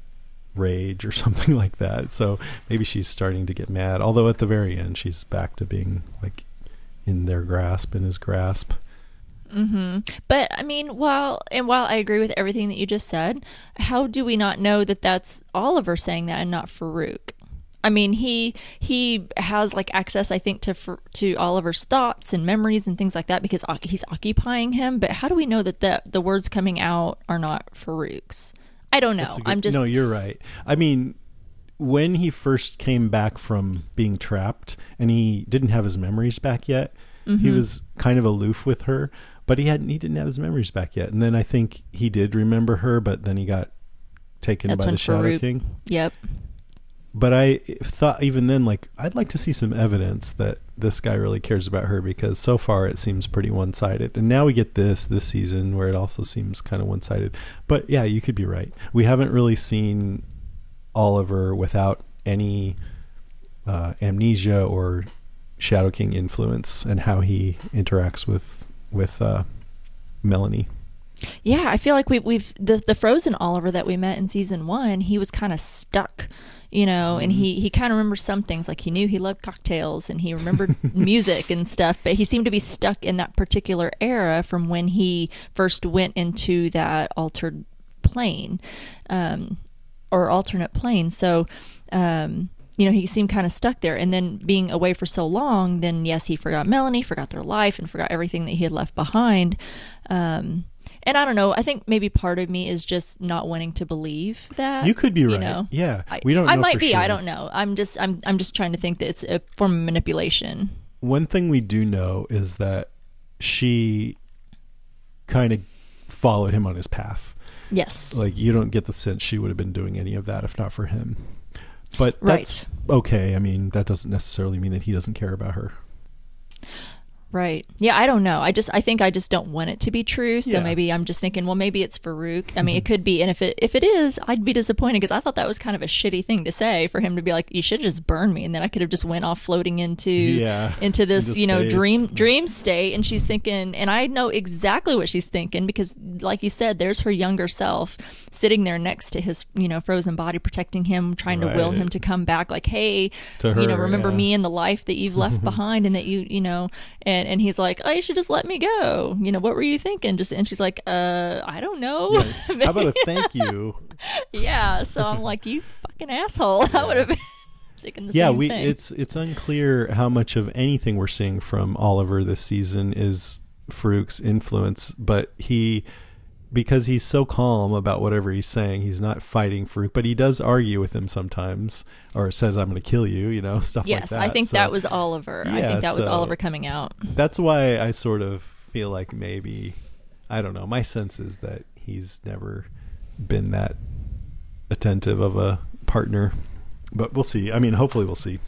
rage or something like that. So maybe she's starting to get mad. Although at the very end, she's back to being like in their grasp, in his grasp. Mm-hmm. But I mean, while and while I agree with everything that you just said, how do we not know that that's Oliver saying that and not Farouk? I mean, he he has like access, I think, to to Oliver's thoughts and memories and things like that because he's occupying him. But how do we know that the the words coming out are not Farouk's? I don't know. Good, I'm just no. You're right. I mean, when he first came back from being trapped and he didn't have his memories back yet, mm-hmm. he was kind of aloof with her. But he hadn't. He didn't have his memories back yet. And then I think he did remember her, but then he got taken That's by the Shadow Farouk, King. Yep. But I thought even then, like, I'd like to see some evidence that this guy really cares about her because so far it seems pretty one-sided. And now we get this, this season where it also seems kind of one-sided. But yeah, you could be right. We haven't really seen Oliver without any uh, amnesia or Shadow King influence and how he interacts with, with uh, Melanie. Yeah, I feel like we, we've, the, the frozen Oliver that we met in season one, he was kind of stuck. You know, mm-hmm. and he, he kind of remembers some things, like he knew he loved cocktails and he remembered music and stuff, but he seemed to be stuck in that particular era from when he first went into that altered plane, um, or alternate plane. So, um, you know, he seemed kind of stuck there. And then being away for so long, then yes, he forgot Melanie, forgot their life, and forgot everything that he had left behind. Um, And I don't know. I think maybe part of me is just not wanting to believe that. You could be right. You know? Yeah, I, we don't. Know I might for be. Sure. I don't know. I'm just. I'm. I'm just trying to think that it's a form of manipulation. One thing we do know is that she kind of followed him on his path. Yes. Like, you don't get the sense she would have been doing any of that if not for him. But Right. that's okay. I mean, that doesn't necessarily mean that he doesn't care about her. Right. Yeah, I don't know. I just I think I just don't want it to be true. So Yeah. maybe I'm just thinking, well, maybe it's Farouk. I mean, it could be, and if it if it is, I'd be disappointed because I thought that was kind of a shitty thing to say for him to be like, you should just burn me, and then I could have just went off floating into Yeah. into this Into you know space. dream dream state. And she's thinking, and I know exactly what she's thinking because, like you said, there's her younger self sitting there next to his you know frozen body, protecting him, trying to will Right. him to come back. Like, hey, To you know, her, remember yeah. me and the life that you've left behind, and that you you know, and and he's like, oh, you should just let me go. You know, what were you thinking? Just and she's like, uh, I don't know. How about a thank you? Yeah. So I'm like, you fucking asshole. I would have been thinking the Yeah, same we thing. it's it's unclear how much of anything we're seeing from Oliver this season is Farouk's influence, but he because he's so calm about whatever he's saying, he's not fighting Farouk, but he does argue with him sometimes, or says, I'm going to kill you, you know, stuff yes, like that. I think So that was Oliver. I Yeah, think that was so- Oliver coming out. that's why I sort of feel like maybe, I don't know, my sense is that he's never been that attentive of a partner, but we'll see. I mean, hopefully we'll see.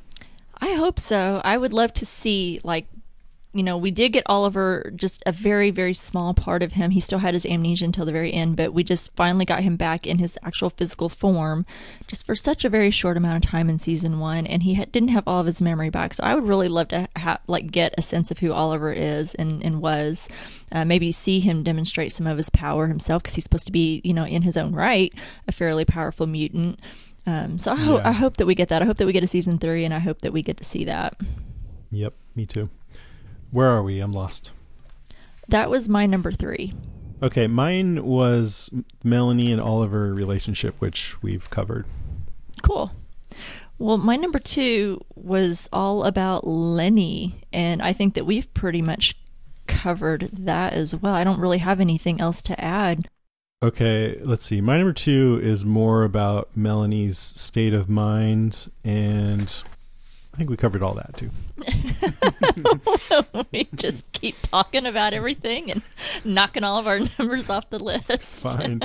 I hope so. I would love to see, like, you know, we did get Oliver, just a very, very small part of him. He still had his amnesia until the very end, but we just finally got him back in his actual physical form just for such a very short amount of time in season one. And he ha- didn't have all of his memory back. So I would really love to ha- like get a sense of who Oliver is and, and was. Uh, maybe see him demonstrate some of his power himself, because he's supposed to be, you know, in his own right, a fairly powerful mutant. Um, so I, ho- Yeah. I hope that we get that. I hope that we get a season three, and I hope that we get to see that. Yep, me too. Where are we? I'm lost. That was my number three. Okay, mine was Melanie and Oliver relationship, which we've covered. Cool. Well, my number two was all about Lenny, and I think that we've pretty much covered that as well. I don't really have anything else to add. Okay, let's see. My number two is more about Melanie's state of mind, and I think we covered all that too. We just keep talking about everything and knocking all of our numbers off the list. Fine.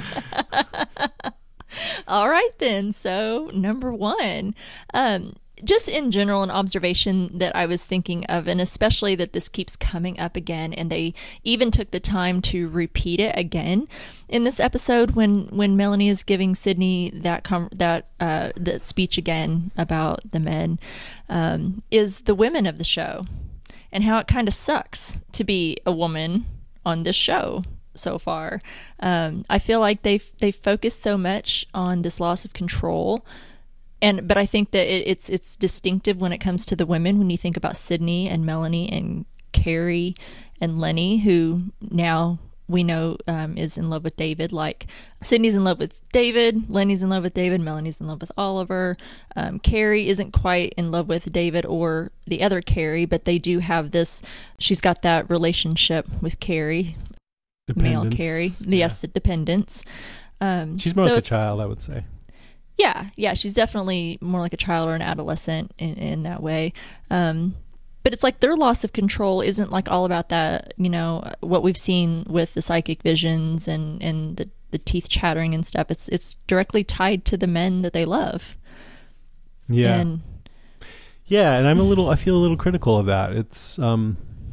All right, then. So, number one, um, just in general, an observation that I was thinking of, and especially that this keeps coming up again, and they even took the time to repeat it again in this episode when, when Melanie is giving Sydney that com- that uh, that speech again about the men, um, is the women of the show, and how it kind of sucks to be a woman on this show so far. Um, I feel like they they focus so much on this loss of control. And but I think that it, it's it's distinctive when it comes to the women. When you think about Sydney and Melanie and Carrie and Lenny, who now we know um, is in love with David. Like, Sydney's in love with David, Lenny's in love with David, Melanie's in love with Oliver. Um, Carrie isn't quite in love with David or the other Carrie, but they do have this. She's got that relationship with Carrie, male Dependence. Carrie. Yeah. Yes, the dependence. Um, She's more so like a it's- child, I would say. Yeah, yeah, she's definitely more like a child or an adolescent in, in that way. Um, but it's like their loss of control isn't like all about that, you know, what we've seen with the psychic visions and, and the, the teeth chattering and stuff. It's it's directly tied to the men that they love. Yeah. And Yeah, and I'm a little I feel a little critical of that. It's um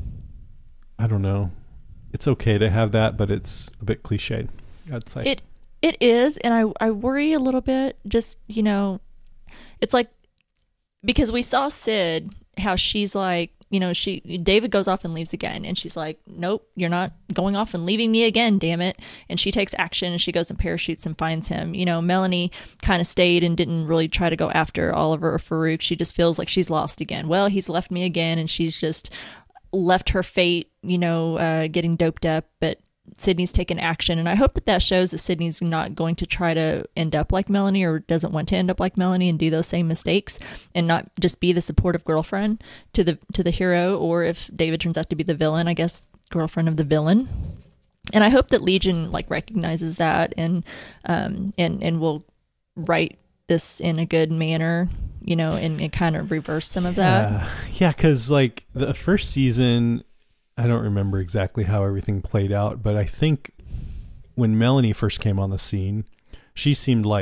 I don't know. It's okay to have that, but it's a bit cliched, I'd say. it it is, and I, I worry a little bit, just, you know, it's like, because we saw Sid, how she's like, you know, she David goes off and leaves again, and she's like, nope, you're not going off and leaving me again, damn it. And she takes action, and she goes and parachutes and finds him. You know, Melanie kind of stayed and didn't really try to go after Oliver or Farouk. She just feels like she's lost again. Well, he's left me again, and she's just left her fate, you know, uh, getting doped up. But Sydney's taken action, and I hope that that shows that Sydney's not going to try to end up like Melanie, or doesn't want to end up like Melanie and do those same mistakes, and not just be the supportive girlfriend to the to the hero, or if David turns out to be the villain, I guess girlfriend of the villain. And I hope that Legion like recognizes that and um and and will write this in a good manner, you know, and, and kind of reverse some of that. Yeah, yeah, because like the first season, I don't remember exactly how everything played out, but I think when Melanie first came on the scene, she seemed like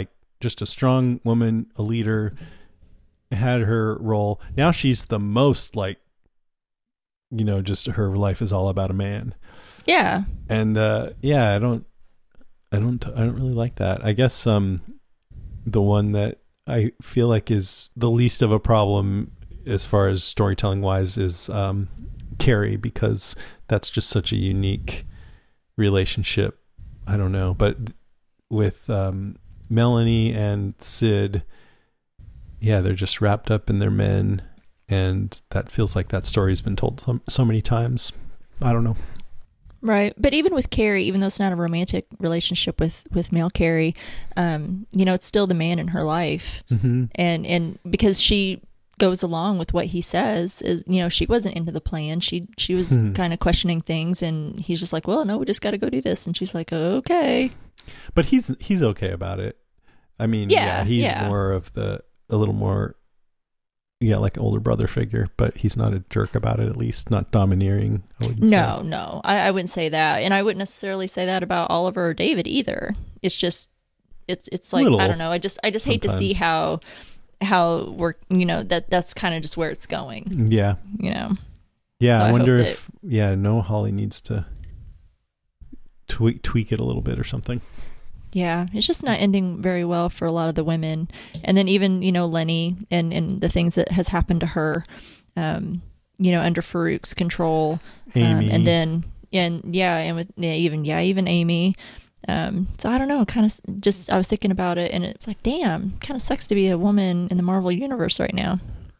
just a strong woman, a leader, had her role. Now she's the most like, you know, just her life is all about a man. Yeah. And uh, yeah, I don't, I don't, I don't really like that. I guess um, the one that I feel like is the least of a problem as far as storytelling wise is um, Carrie, because that's just such a unique relationship. I don't know, but with um, Melanie and Sid, yeah, they're just wrapped up in their men, and that feels like that story's been told so, so many times. I don't know. Right. But even with Carrie, even though it's not a romantic relationship with, with male Carrie, um, you know, it's still the man in her life. Mm-hmm. And, and because she goes along with what he says, is, you know, she wasn't into the plan. She, she was hmm. kind of questioning things, and he's just like, well, no, we just got to go do this. And she's like, okay. But he's, he's okay about it. I mean, yeah, Yeah, he's yeah. more of the, a little more, yeah, like an older brother figure, but he's not a jerk about it, at least not domineering. I wouldn't No, say. no, I, I wouldn't say that. And I wouldn't necessarily say that about Oliver or David either. It's just, it's, it's like, Little, I don't know. I just, I just hate to see sometimes. how, how we're, you know, that that's kind of just where it's going, Yeah. you know? Yeah. So I I wonder hope if, yeah, no, Holly needs to tweak, tweak it a little bit or something. Yeah, it's just not ending very well for a lot of the women. And then even, you know, Lenny and, and the things that has happened to her, um, you know, under Farouk's control. Amy. Um, and then, and yeah, and with, yeah, even, yeah, even Amy. Um, so I don't know, kind of just, I was thinking about it, and it's like, damn, kind of sucks to be a woman in the Marvel universe right now.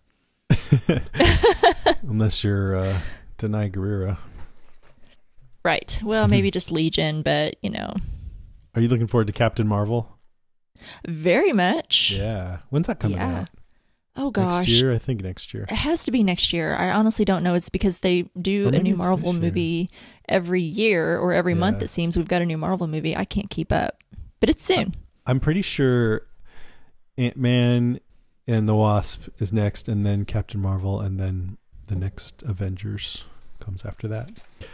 Unless you're uh, Denai Guerrero. Right. Well, maybe just Legion, but, you know. Are you looking forward to Captain Marvel? Very much. Yeah. When's that coming Yeah. out? Oh, gosh. Next year? I think next year. It has to be next year. I honestly don't know. It's because they do Or a maybe new it's Marvel this year. movie every year or every month, Yeah. it seems. We've got a new Marvel movie. I can't keep up. But it's soon. I'm pretty sure Ant-Man and the Wasp is next, and then Captain Marvel, and then the next Avengers comes after that.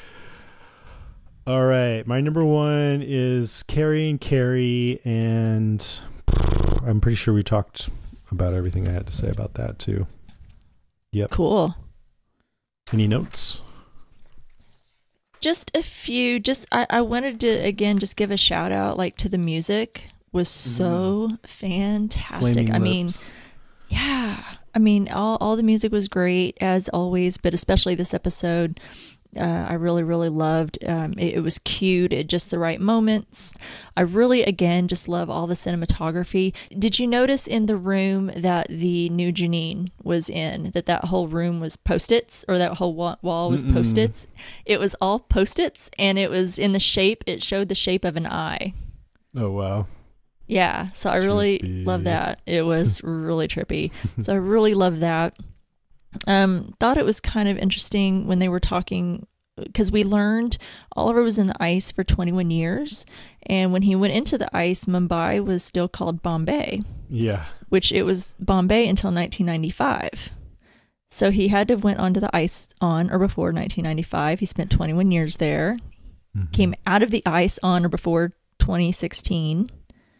All right. My number one is Carrie and Carrie, and I'm pretty sure we talked about everything I had to say about that too. Yep. Cool. Any notes? Just a few. Just I, I wanted to, again, just give a shout out, like, to the music. Was so fantastic. Flaming I mean, Lips. yeah. I mean, all, all the music was great, as always, but especially this episode. Uh, I really, really loved. Um, it, it was cute at just the right moments. I really, again, just love all the cinematography. Did you notice in the room that the new Janine was in, that that whole room was Post-its, or that whole wa- wall was Mm-mm. Post-its? It was all Post-its, and it was in the shape, it showed the shape of an eye. Oh, wow. Yeah, so I really Trippy. love that. It was really trippy. So I really love that. Um, thought it was kind of interesting when they were talking, because we learned Oliver was in the ice for twenty-one years, and when he went into the ice, Mumbai was still called Bombay, Yeah. which it was Bombay until nineteen ninety-five. So he had to have went onto the ice on or before nineteen ninety-five. He spent twenty-one years there. Mhm. Came out of the ice on or before twenty sixteen.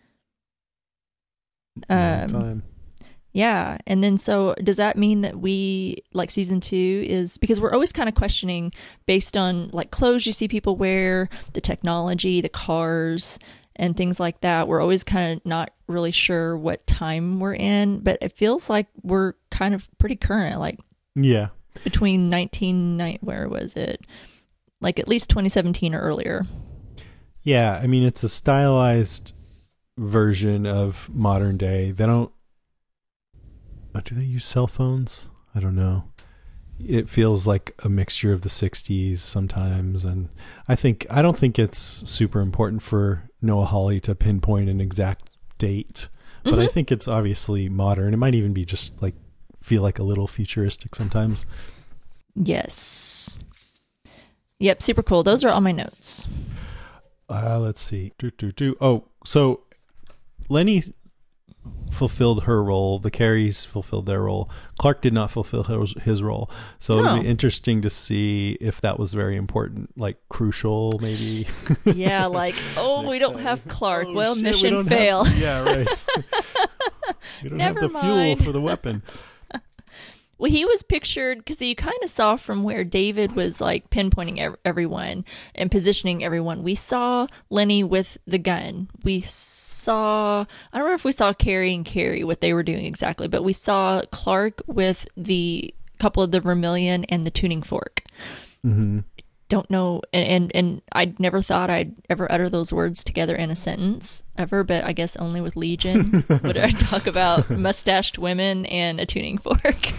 Long Um, time. Yeah. And then so does that mean that we, like, season two is, because we're always kind of questioning based on, like, clothes you see people wear, the technology, the cars, and things like that. We're always kind of not really sure what time we're in, but it feels like we're kind of pretty current, like Yeah. between nineteen, where was it? Like at least twenty seventeen or earlier. Yeah. I mean, it's a stylized version of modern day. They don't, oh, do they use cell phones? I don't know. It feels like a mixture of the sixties sometimes. And I think, I don't think it's super important for Noah Hawley to pinpoint an exact date, but I Mhm. think it's obviously modern. It might even be just like, feel like a little futuristic sometimes. Yes. Yep. Super cool. Those are all my notes. Uh, let's see. Do, do, do. Oh, so Lenny fulfilled her role. The Carries fulfilled their role. Clark did not fulfill his, his role. So No. it'll be interesting to see if that was very important, like crucial, maybe. Yeah, like, oh, we Next don't time. have Clark. Oh, well, shit, we mission don't fail. Have, yeah, right. We don't Never have the mind. fuel for the weapon. Well, he was pictured because you kind of saw from where David was like pinpointing ev- everyone and positioning everyone. We saw Lenny with the gun. We saw, I don't remember if we saw Carrie and Carrie, what they were doing exactly, but we saw Clark with the couple of the vermilion and the tuning fork. Mm-hmm. Don't know, and, and and I never thought I'd ever utter those words together in a sentence ever, but I guess only with Legion would I talk about mustached women and a tuning fork.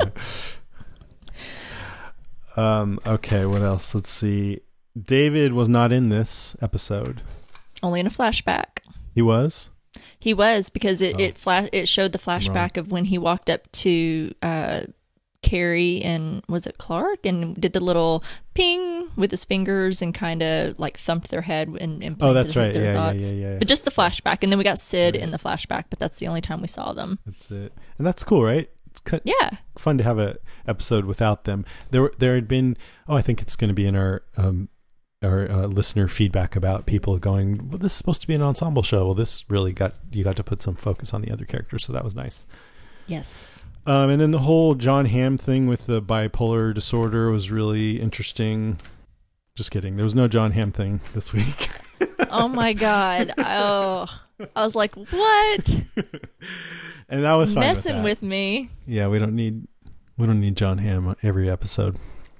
um. Okay. What else? Let's see. David was not in this episode. Only in a flashback. He was. He was because it Oh. it flash it showed the flashback of when he walked up to uh, Carrie and was it Clark and did the little ping with his fingers and kind of like thumped their head and, and Oh, that's planted right. their Yeah, yeah, thoughts. yeah, yeah, yeah. But just the flashback, and then we got Sid Right. in the flashback, but that's the only time we saw them. That's it. And that's cool, right? It's cut, Yeah. fun to have a episode without them. There, were- there had been. Oh, I think it's going to be in our um, our uh, listener feedback about people going, well, this is supposed to be an ensemble show. Well, this really got you got to put some focus on the other characters, so that was nice. Yes. Um, and then the whole John Hamm thing with the bipolar disorder was really interesting. Just kidding. There was no John Hamm thing this week. Oh my God. Oh, I was like, what? And that was fine Messing with, with me. that. Yeah, we don't need we don't need John Hamm every episode.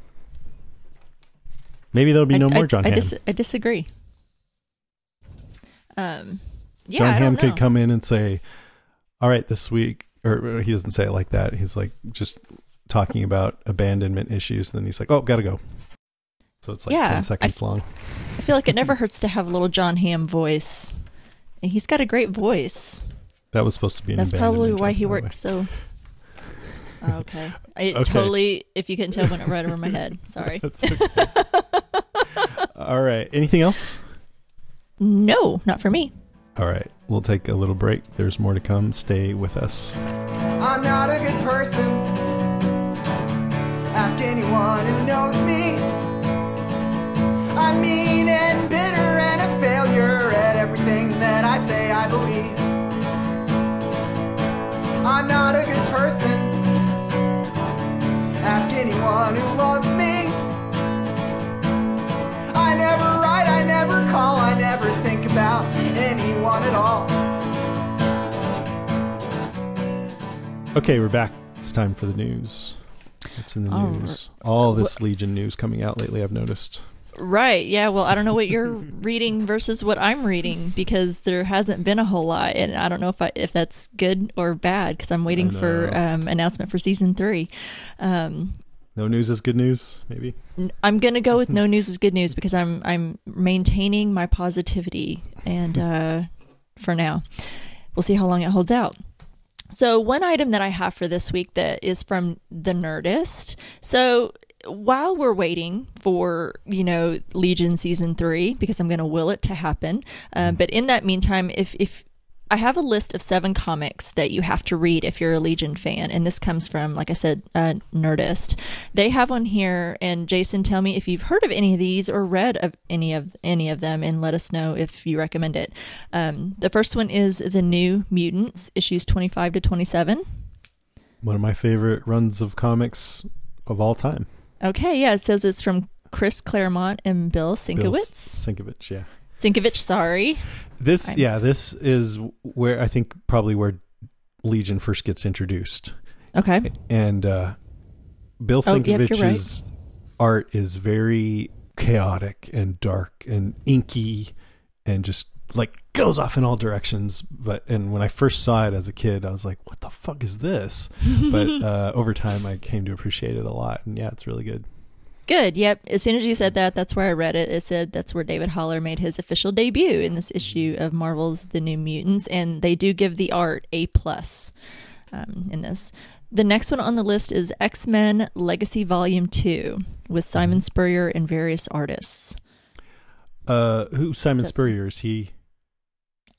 Maybe there'll be no I, more I, John I, Hamm. dis- I disagree. Um, yeah, John I Hamm don't know. could come in and say, "All right, this week," or he doesn't say it like that. He's like just talking about abandonment issues, and then he's like, "Oh, gotta go." So it's like Yeah, ten seconds I- long. I feel like it never hurts to have a little John Hamm voice. And he's got a great voice. That was supposed to be an That's probably abandonment why joke, he by the way. works so. Oh, okay. I Okay. totally, if you couldn't tell, went right over my head. Sorry. That's okay. All right. Anything else? No, not for me. All right. We'll take a little break. There's more to come. Stay with us. I'm not a good person. Ask anyone who knows me. I'm mean and bitter and a failure at everything that I say I believe. I'm not a good person. Ask anyone who loves me. I never write, I never call, I never think about anyone at all. Okay, we're back. It's time for the news. What's in the All news? All this Legion news coming out lately, I've noticed. Right. Yeah. Well, I don't know what you're reading versus what I'm reading because there hasn't been a whole lot, and I don't know if I, if that's good or bad because I'm waiting I for know. um, announcement for season three. Um, No news is good news, maybe? n- I'm gonna go with no news is good news because I'm I'm maintaining my positivity, and uh, for now, we'll see how long it holds out. So one item that I have for this week that is from the Nerdist. So while we're waiting for, you know, Legion season three, because I'm going to will it to happen. Um, but in that meantime, if, if I have a list of seven comics that you have to read if you're a Legion fan, and this comes from, like I said, uh, Nerdist. They have one here, and Jason, tell me if you've heard of any of these or read of any of any of them, and let us know if you recommend it. Um, the first one is The New Mutants, issues twenty-five to twenty-seven. One of my favorite runs of comics of all time. Okay, yeah, it says it's from Chris Claremont and Bill Bill Sienkiewicz. Sienkiewicz, yeah. Sienkiewicz, sorry. This, I'm- yeah, this is where I think probably where Legion first gets introduced. Okay. And uh, Bill Oh, yep, you're Sienkiewicz's art is very chaotic and dark and inky and just like goes off in all directions. But and when I first saw it as a kid, I was like, what the fuck is this? But uh, over time, I came to appreciate it a lot. And yeah, it's really good. Good. Yep. As soon as you said that, that's where I read it. It said that's where David Haller made his official debut in this issue of Marvel's The New Mutants, and they do give the art A plus um, in this. The next one on the list is X-Men Legacy Volume Two with Simon Spurrier and various artists. Uh, who Simon That's- Spurrier is he?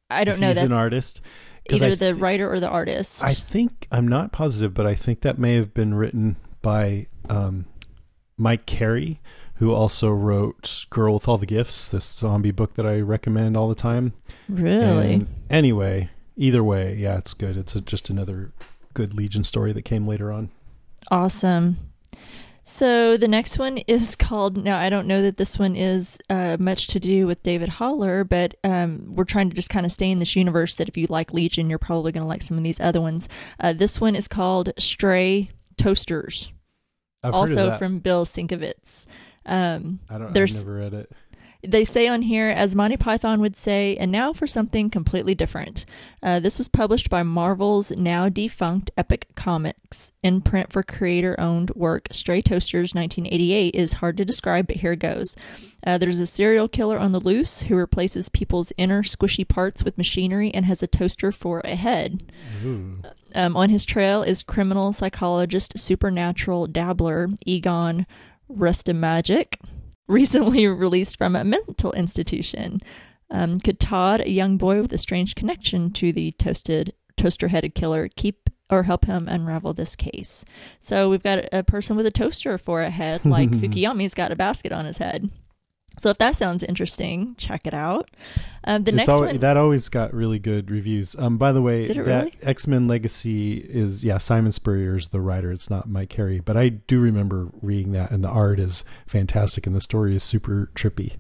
I don't Is know. He's That's an artist. 'Cause either I the th- writer or the artist. I think, I'm not positive, but I think that may have been written by um, Mike Carey, who also wrote Girl with All the Gifts, this zombie book that I recommend all the time. Really? And anyway, either way, yeah, it's good. It's a, just another good Legion story that came later on. Awesome. So the next one is called, now I don't know that this one is uh, much to do with David Haller, but um, we're trying to just kind of stay in this universe that if you like Legion, you're probably going to like some of these other ones. Uh, this one is called Stray Toasters, I've heard also of that. from Bill Sienkiewicz. Um, I don't, I've there's- never read it. They say on here, as Monty Python would say, and now for something completely different. Uh, this was published by Marvel's now defunct Epic Comics. In print for creator-owned work, Stray Toasters nineteen eighty-eight is hard to describe, but here goes. Uh, there's a serial killer on the loose who replaces people's inner squishy parts with machinery and has a toaster for a head. Ooh. Um, on his trail is criminal psychologist, supernatural dabbler Egon Rustamagic, recently released from a mental institution. Um, could Todd, a young boy with a strange connection to the toasted toaster-headed killer, keep or help him unravel this case? So we've got a person with a toaster for a head, like Fukuyami's got a basket on his head. So if that sounds interesting, check it out. Um, the It's next al- one, that always got really good reviews. Um, by the way, Did it that really? X-Men Legacy is, yeah, Simon Spurrier is the writer. It's not Mike Carey, but I do remember reading that, and the art is fantastic, and the story is super trippy.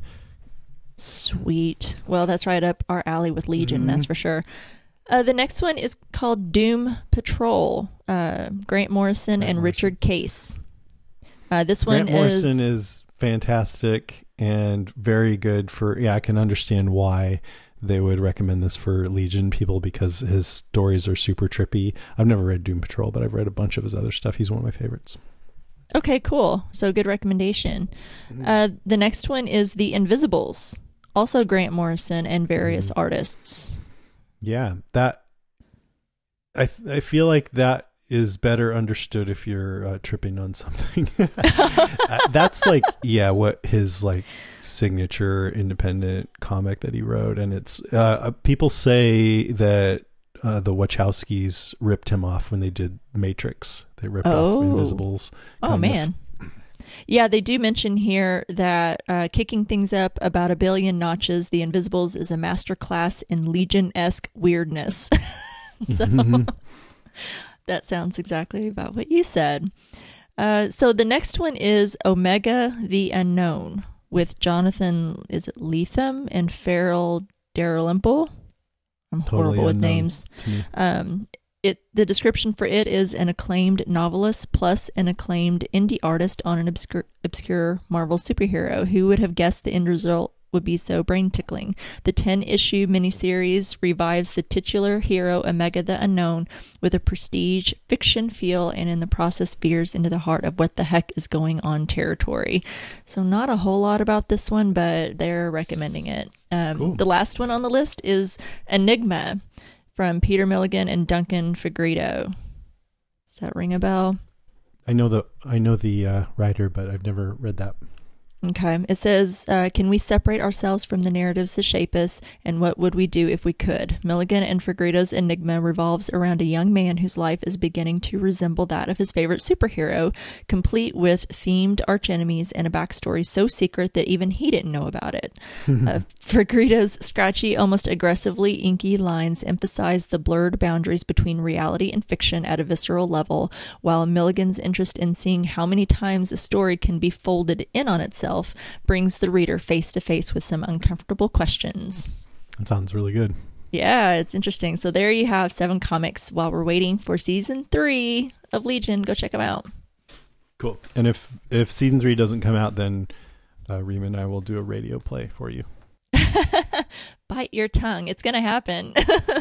Sweet. Well, that's right up our alley with Legion, that's for sure. Uh, the next one is called Doom Patrol. Uh, Grant Morrison Grant and Morrison. Richard Case. Uh, this Grant one Morrison is, is fantastic and very good for, yeah, I can understand why they would recommend this for Legion people because his stories are super trippy. I've never read Doom Patrol, but I've read a bunch of his other stuff. He's one of my favorites. okay, cool. So good recommendation. Uh, the next one is The Invisibles. Also Grant Morrison and various artists. Yeah, that I th- I feel like that is better understood if you're uh, tripping on something. Uh, that's like, yeah, what his like signature independent comic that he wrote, and it's uh, people say that uh, the Wachowskis ripped him off when they did Matrix. They ripped Oh. off Invisibles. Oh, kind of. man. Yeah, they do mention here that uh, kicking things up about a billion notches, The Invisibles is a masterclass in Legion-esque weirdness. So that sounds exactly about what you said. Uh, so the next one is Omega the Unknown with Jonathan, is it Lethem and Farrell Dalrymple? I'm Totally horrible with unknown names. to me. Um, it the description for it is an acclaimed novelist plus an acclaimed indie artist on an obscure obscure Marvel superhero. Who would have guessed the end result would be so brain tickling? The ten issue miniseries revives the titular hero Omega the Unknown with a prestige fiction feel, and in the process veers into the heart of what the heck is going on territory. So not a whole lot about this one, but they're recommending it. Um, Cool. The last one on the list is Enigma from Peter Milligan and Duncan Fegredo. Does that ring a bell? I know the I know the uh, writer, but I've never read that. Okay. It says, uh, can we separate ourselves from the narratives that shape us, and what would we do if we could? Milligan and Fegredo's Enigma revolves around a young man whose life is beginning to resemble that of his favorite superhero, complete with themed archenemies and a backstory so secret that even he didn't know about it. uh, Fegredo's scratchy, almost aggressively inky lines emphasize the blurred boundaries between reality and fiction at a visceral level, while Milligan's interest in seeing how many times a story can be folded in on itself brings the reader face to face with some uncomfortable questions. That sounds really good. Yeah, it's interesting. So there you have seven comics while we're waiting for season three of Legion. Go check them out. Cool. And if if season three doesn't come out, then uh, Reem and I will do a radio play for you. Bite your tongue. It's going to happen.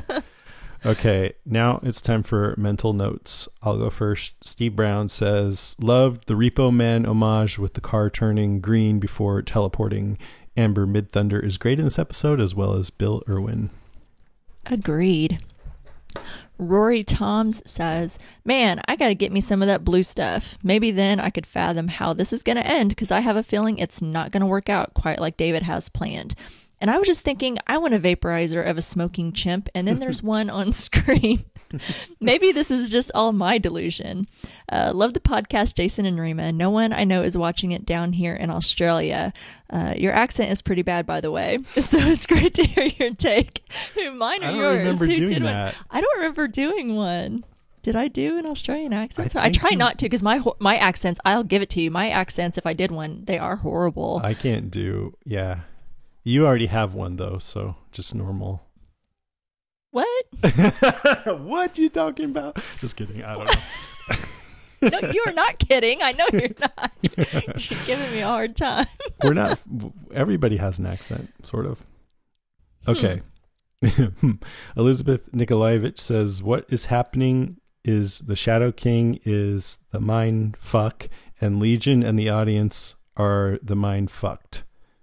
Okay, now it's time for mental notes. I'll go first. Steve Brown says, loved the Repo Man homage with the car turning green before teleporting. Amber Midthunder is great in this episode, as well as Bill Irwin. Agreed. Rory Toms says, man, I got to get me some of that blue stuff. Maybe then I could fathom how this is going to end, because I have a feeling it's not going to work out quite like David has planned. And I was just thinking, I want a vaporizer of a smoking chimp, and then there's one on screen. Maybe this is just all my delusion. Uh, love the podcast, Jason and Rima. No one I know is watching it down here in Australia. Uh, your accent is pretty bad, by the way, so it's great to hear your take. Mine or I don't yours? remember Who doing did that. one? I don't remember doing one. Did I do an Australian accent? I I, I try think- not to, because my ho- my accents, I'll give it to you. My accents, if I did one, they are horrible. I can't do. Yeah, you already have one though, so just normal. What? What you talking about? Just kidding. I don't know. No, you are not kidding. I know you're not. You're giving me a hard time. We're not. Everybody has an accent, sort of. Okay. Elizabeth Nikolaevich says, "What is happening is the Shadow King is the mind fuck, and Legion and the audience are the mind fucked."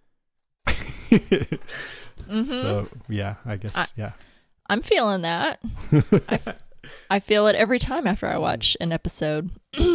Mm-hmm. So yeah, I guess I- yeah. I'm feeling that. I, I feel it every time after I watch an episode.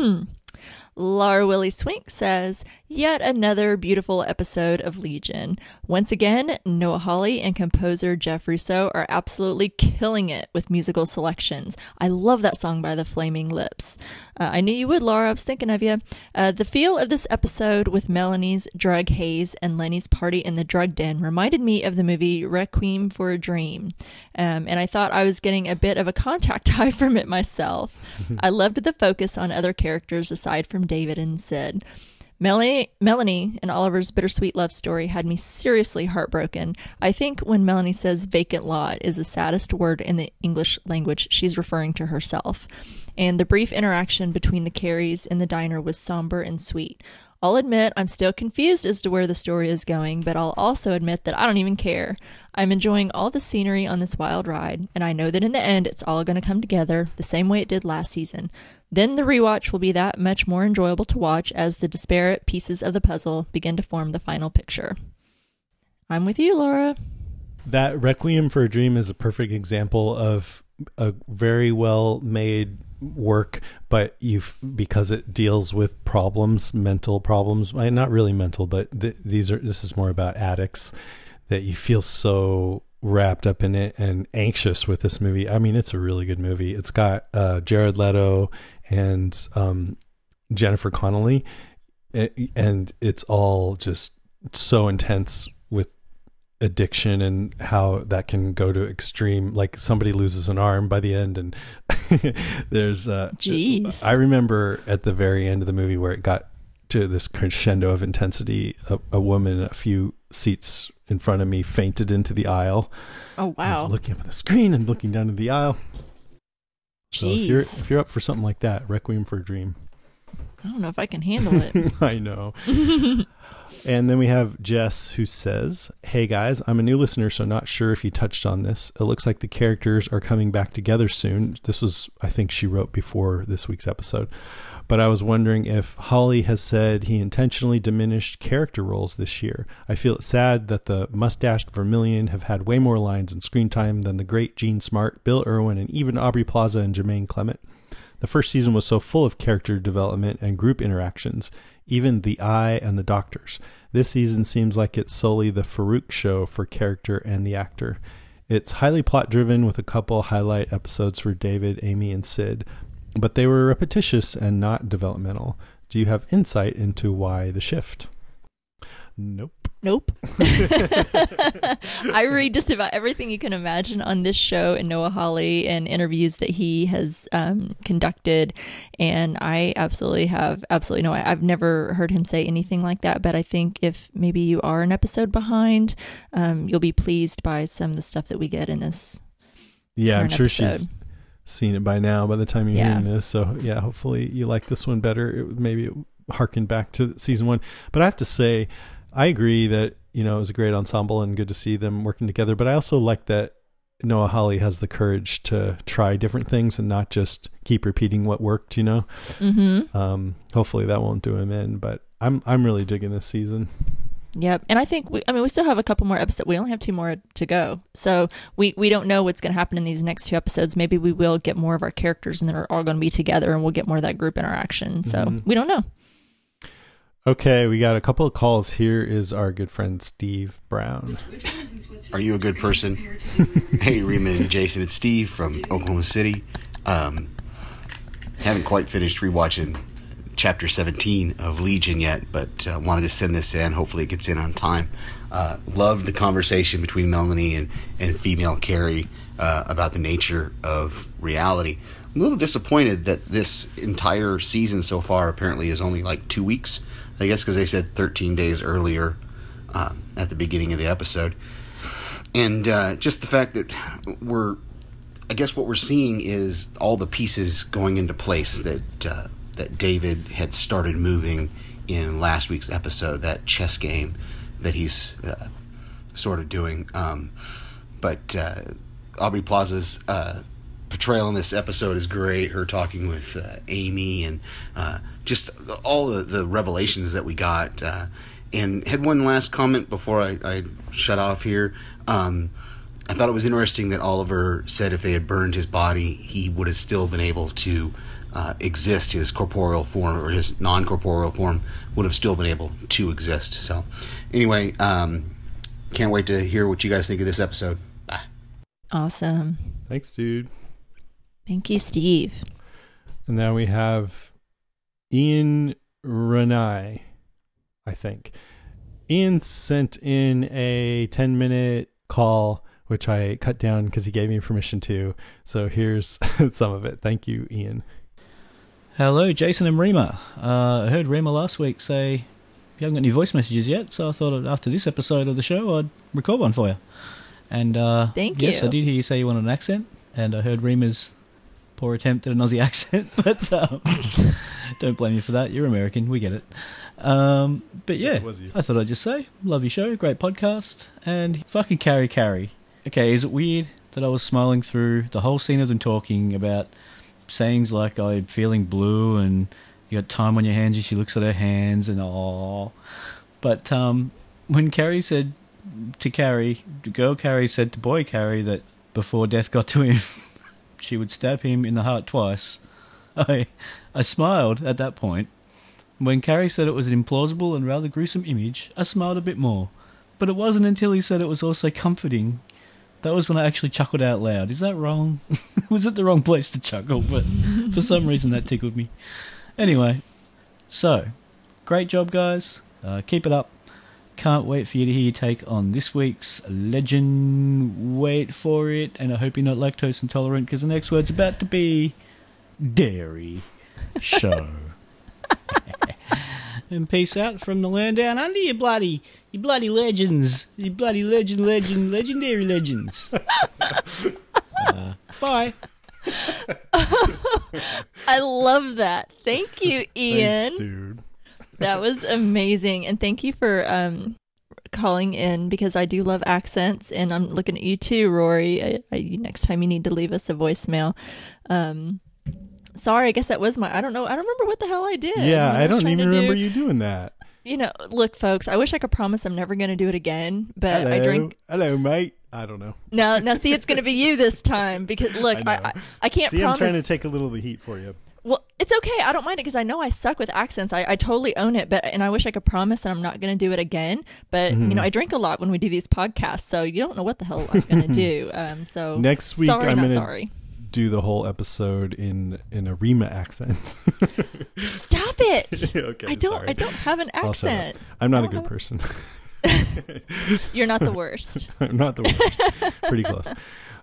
Laura Willie Swink says, yet another beautiful episode of Legion. Once again, Noah Hawley and composer Jeff Russo are absolutely killing it with musical selections. I love that song by the Flaming Lips. Uh, I knew you would, Laura. I was thinking of you. Uh, the feel of this episode with Melanie's drug haze and Lenny's party in the drug den reminded me of the movie Requiem for a Dream. Um, and I thought I was getting a bit of a contact high from it myself. I loved the focus on other characters aside from David and Sid. Melanie, Melanie and Oliver's bittersweet love story had me seriously heartbroken. I think when Melanie says vacant lot is the saddest word in the English language, she's referring to herself. And the brief interaction between the Carries in the diner was somber and sweet. I'll admit I'm still confused as to where the story is going, but I'll also admit that I don't even care. I'm enjoying all the scenery on this wild ride, and I know that in the end it's all going to come together the same way it did last season. Then the rewatch will be that much more enjoyable to watch as the disparate pieces of the puzzle begin to form the final picture. I'm with you, Laura. That Requiem for a Dream is a perfect example of a very well made work, but you because it deals with problems, mental problems, not really mental, but th- these are this is more about addicts, that you feel so wrapped up in it and anxious with this movie. I mean, it's a really good movie. It's got uh, Jared Leto and um, Jennifer Connelly, and it's all just so intense with addiction and how that can go to extreme, like somebody loses an arm by the end, and there's uh Jeez. I remember at the very end of the movie where it got to this crescendo of intensity, a, a woman a few seats in front of me fainted into the aisle. Oh, I was wow. looking up at the screen and looking down at the aisle. So if you're Jeez. if you're up for something like that, Requiem for a Dream. I don't know if I can handle it. I know. And then we have Jess, who says, "Hey guys, I'm a new listener, so not sure if you touched on this. It looks like the characters are coming back together soon." This was, I think she wrote before this week's episode. But I was wondering if Hawley has said he intentionally diminished character roles this year. I feel it's sad that the mustached Vermillion have had way more lines and screen time than the great Gene Smart, Bill Irwin, and even Aubrey Plaza and Jermaine Clement. The first season was so full of character development and group interactions, even the Eye and the Doctors. This season seems like it's solely the Farouk show for character and the actor. It's highly plot-driven with a couple highlight episodes for David, Amy, and Sid, but they were repetitious and not developmental. Do you have insight into why the shift? Nope. Nope. I read just about everything you can imagine on this show and Noah Hawley and interviews that he has um, conducted. And I absolutely have absolutely no, I've never heard him say anything like that. But I think if maybe you are an episode behind, um, you'll be pleased by some of the stuff that we get in this. Yeah, I'm current sure episode. she's seen it by now by the time you're Yeah. hearing this. So yeah, hopefully you like this one better. It, maybe it harkened back to season one. But I have to say, I agree that, you know, it was a great ensemble and good to see them working together. But I also like that Noah Hawley has the courage to try different things and not just keep repeating what worked, you know. Mm-hmm. Um, hopefully that won't do him in. But I'm I'm really digging this season. Yep. And I think, we, I mean, we still have a couple more episodes. We only have two more to go. So we, we don't know what's going to happen in these next two episodes. Maybe we will get more of our characters and they're all going to be together and we'll get more of that group interaction. So Mhm. we don't know. Okay, we got a couple of calls. Here is our good friend Steve Brown. Are you a good person? Hey, Rima and Jason, it's Steve from Oklahoma City. Um, haven't quite finished rewatching chapter seventeen of Legion yet, but uh, wanted to send this in. Hopefully it gets in on time. Uh, loved the conversation between Melanie and, and female Carrie uh, about the nature of reality. I'm a little disappointed that this entire season so far apparently is only like two weeks. I guess because they said thirteen days earlier uh, at the beginning of the episode. And uh, just the fact that we're, I guess what we're seeing is all the pieces going into place that uh, that David had started moving in last week's episode, that chess game that he's uh, sort of doing. Um, but uh, Aubrey Plaza's uh, portrayal in this episode is great. Her talking with uh, Amy and uh, just all the, the revelations that we got. Uh, and had one last comment before I, I shut off here. Um, I thought it was interesting that Oliver said if they had burned his body, he would have still been able to uh, exist. His corporeal form or his non-corporeal form would have still been able to exist. So anyway, um, can't wait to hear what you guys think of this episode. Bye. Awesome. Thanks, dude. Thank you, Steve. And now we have Ian Renai, I think. Ian sent in a ten minute call, which I cut down because he gave me permission to. So here's some of it. Thank you, Ian. Hello, Jason and Rima. Uh, I heard Rima last week say you haven't got any voice messages yet, so I thought after this episode of the show I'd record one for you. And uh, Thank yes, you. I did hear you say you wanted an accent, and I heard Rima's poor attempt at an Aussie accent, but um, don't blame you for that. You're American, we get it. Um, but yeah, Yes, it was you. I thought I'd just say, love your show, great podcast, and fucking Carrie Carrie. Okay, is it weird that I was smiling through the whole scene of them talking about sayings like I'm feeling blue and you got time on your hands and she looks at her hands and all. But um, when Carrie said to Carrie, girl Carrie said to boy Carrie that before death got to him, she would stab him in the heart twice, I, I smiled at that point. When Carrie said it was an implausible and rather gruesome image, I smiled a bit more. But it wasn't until he said it was also comforting. That was when I actually chuckled out loud. Is that wrong? Was it the wrong place to chuckle? But for some reason that tickled me. Anyway, so, great job, guys. Uh, keep it up. Can't wait for you to hear your take on this week's Legend. Wait for it. And I hope you're not lactose intolerant, because the next word's about to be dairy show. And peace out from the land down under, you bloody, you bloody legends. You bloody legend, legend, legendary legends. uh, bye. I love that. Thank you, Ian. Thanks, dude. That was amazing. And thank you for um, calling in, because I do love accents. And I'm looking at you too, Rory. I, I, next time you need to leave us a voicemail. Um, sorry, I guess that was my, I don't know. I don't remember what the hell I did. Yeah, I, I was don't trying even to remember do- you doing that. You know, look, folks, I wish I could promise I'm never going to do it again, but Hello. I drink. Hello, mate. I don't know. Now, now, see, it's going to be you this time, because look, I I, know. I, I can't See, promise. I'm trying to take a little of the heat for you. Well, it's okay. I don't mind it, because I know I suck with accents. I, I totally own it, but and I wish I could promise that I'm not going to do it again. But Mm-hmm. you know, I drink a lot when we do these podcasts, so you don't know what the hell I'm going to do. Um, so Next week, sorry, I'm not gonna sorry. do the whole episode in in a Rima accent. Stop it! Okay, I don't. sorry. I don't have an I'll shut up. accent. I'm not I a don't good have- person. You're not the worst. I'm not the worst. Pretty close.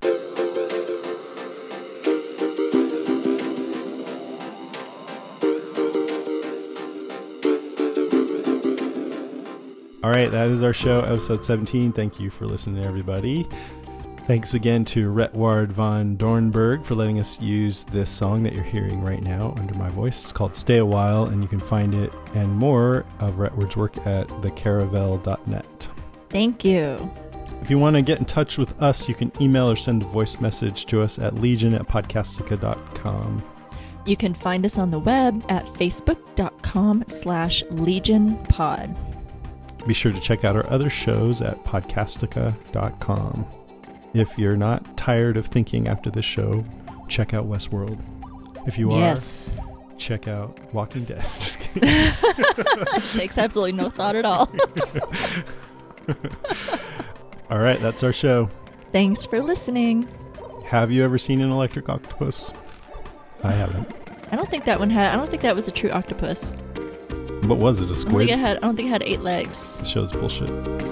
All right, that is our show, episode seventeen. Thank you for listening, everybody. Thanks again to Retward von Dornberg for letting us use this song that you're hearing right now under my voice. It's called Stay a While, and you can find it and more of Retward's work at the caravel dot net. Thank you. If you want to get in touch with us, you can email or send a voice message to us at legion at podcastica dot com. You can find us on the web at facebook.com slash legionpod. Be sure to check out our other shows at podcastica dot com. If you're not tired of thinking after this show, check out Westworld. If you are, Yes. check out Walking Dead. Just kidding. Takes absolutely no thought at all. All right, that's our show. Thanks for listening. Have you ever seen an electric octopus? I haven't. I don't think that one had. I don't think that was a true octopus. What was it? A I don't squid? think it had. I don't think it had eight legs. This show's bullshit.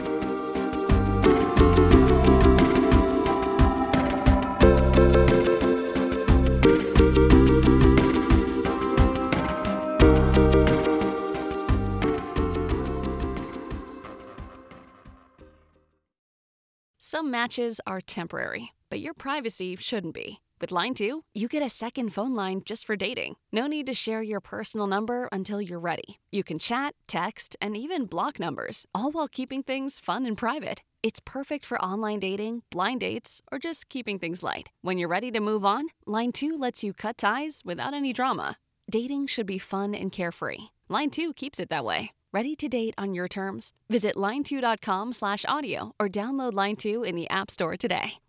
Some matches are temporary, but your privacy shouldn't be. With Line two, you get a second phone line just for dating. No need to share your personal number until you're ready. You can chat, text, and even block numbers, all while keeping things fun and private. It's perfect for online dating, blind dates, or just keeping things light. When you're ready to move on, Line two lets you cut ties without any drama. Dating should be fun and carefree. Line two keeps it that way. Ready to date on your terms? Visit line two dot com slash audio or download Line two in the App Store today.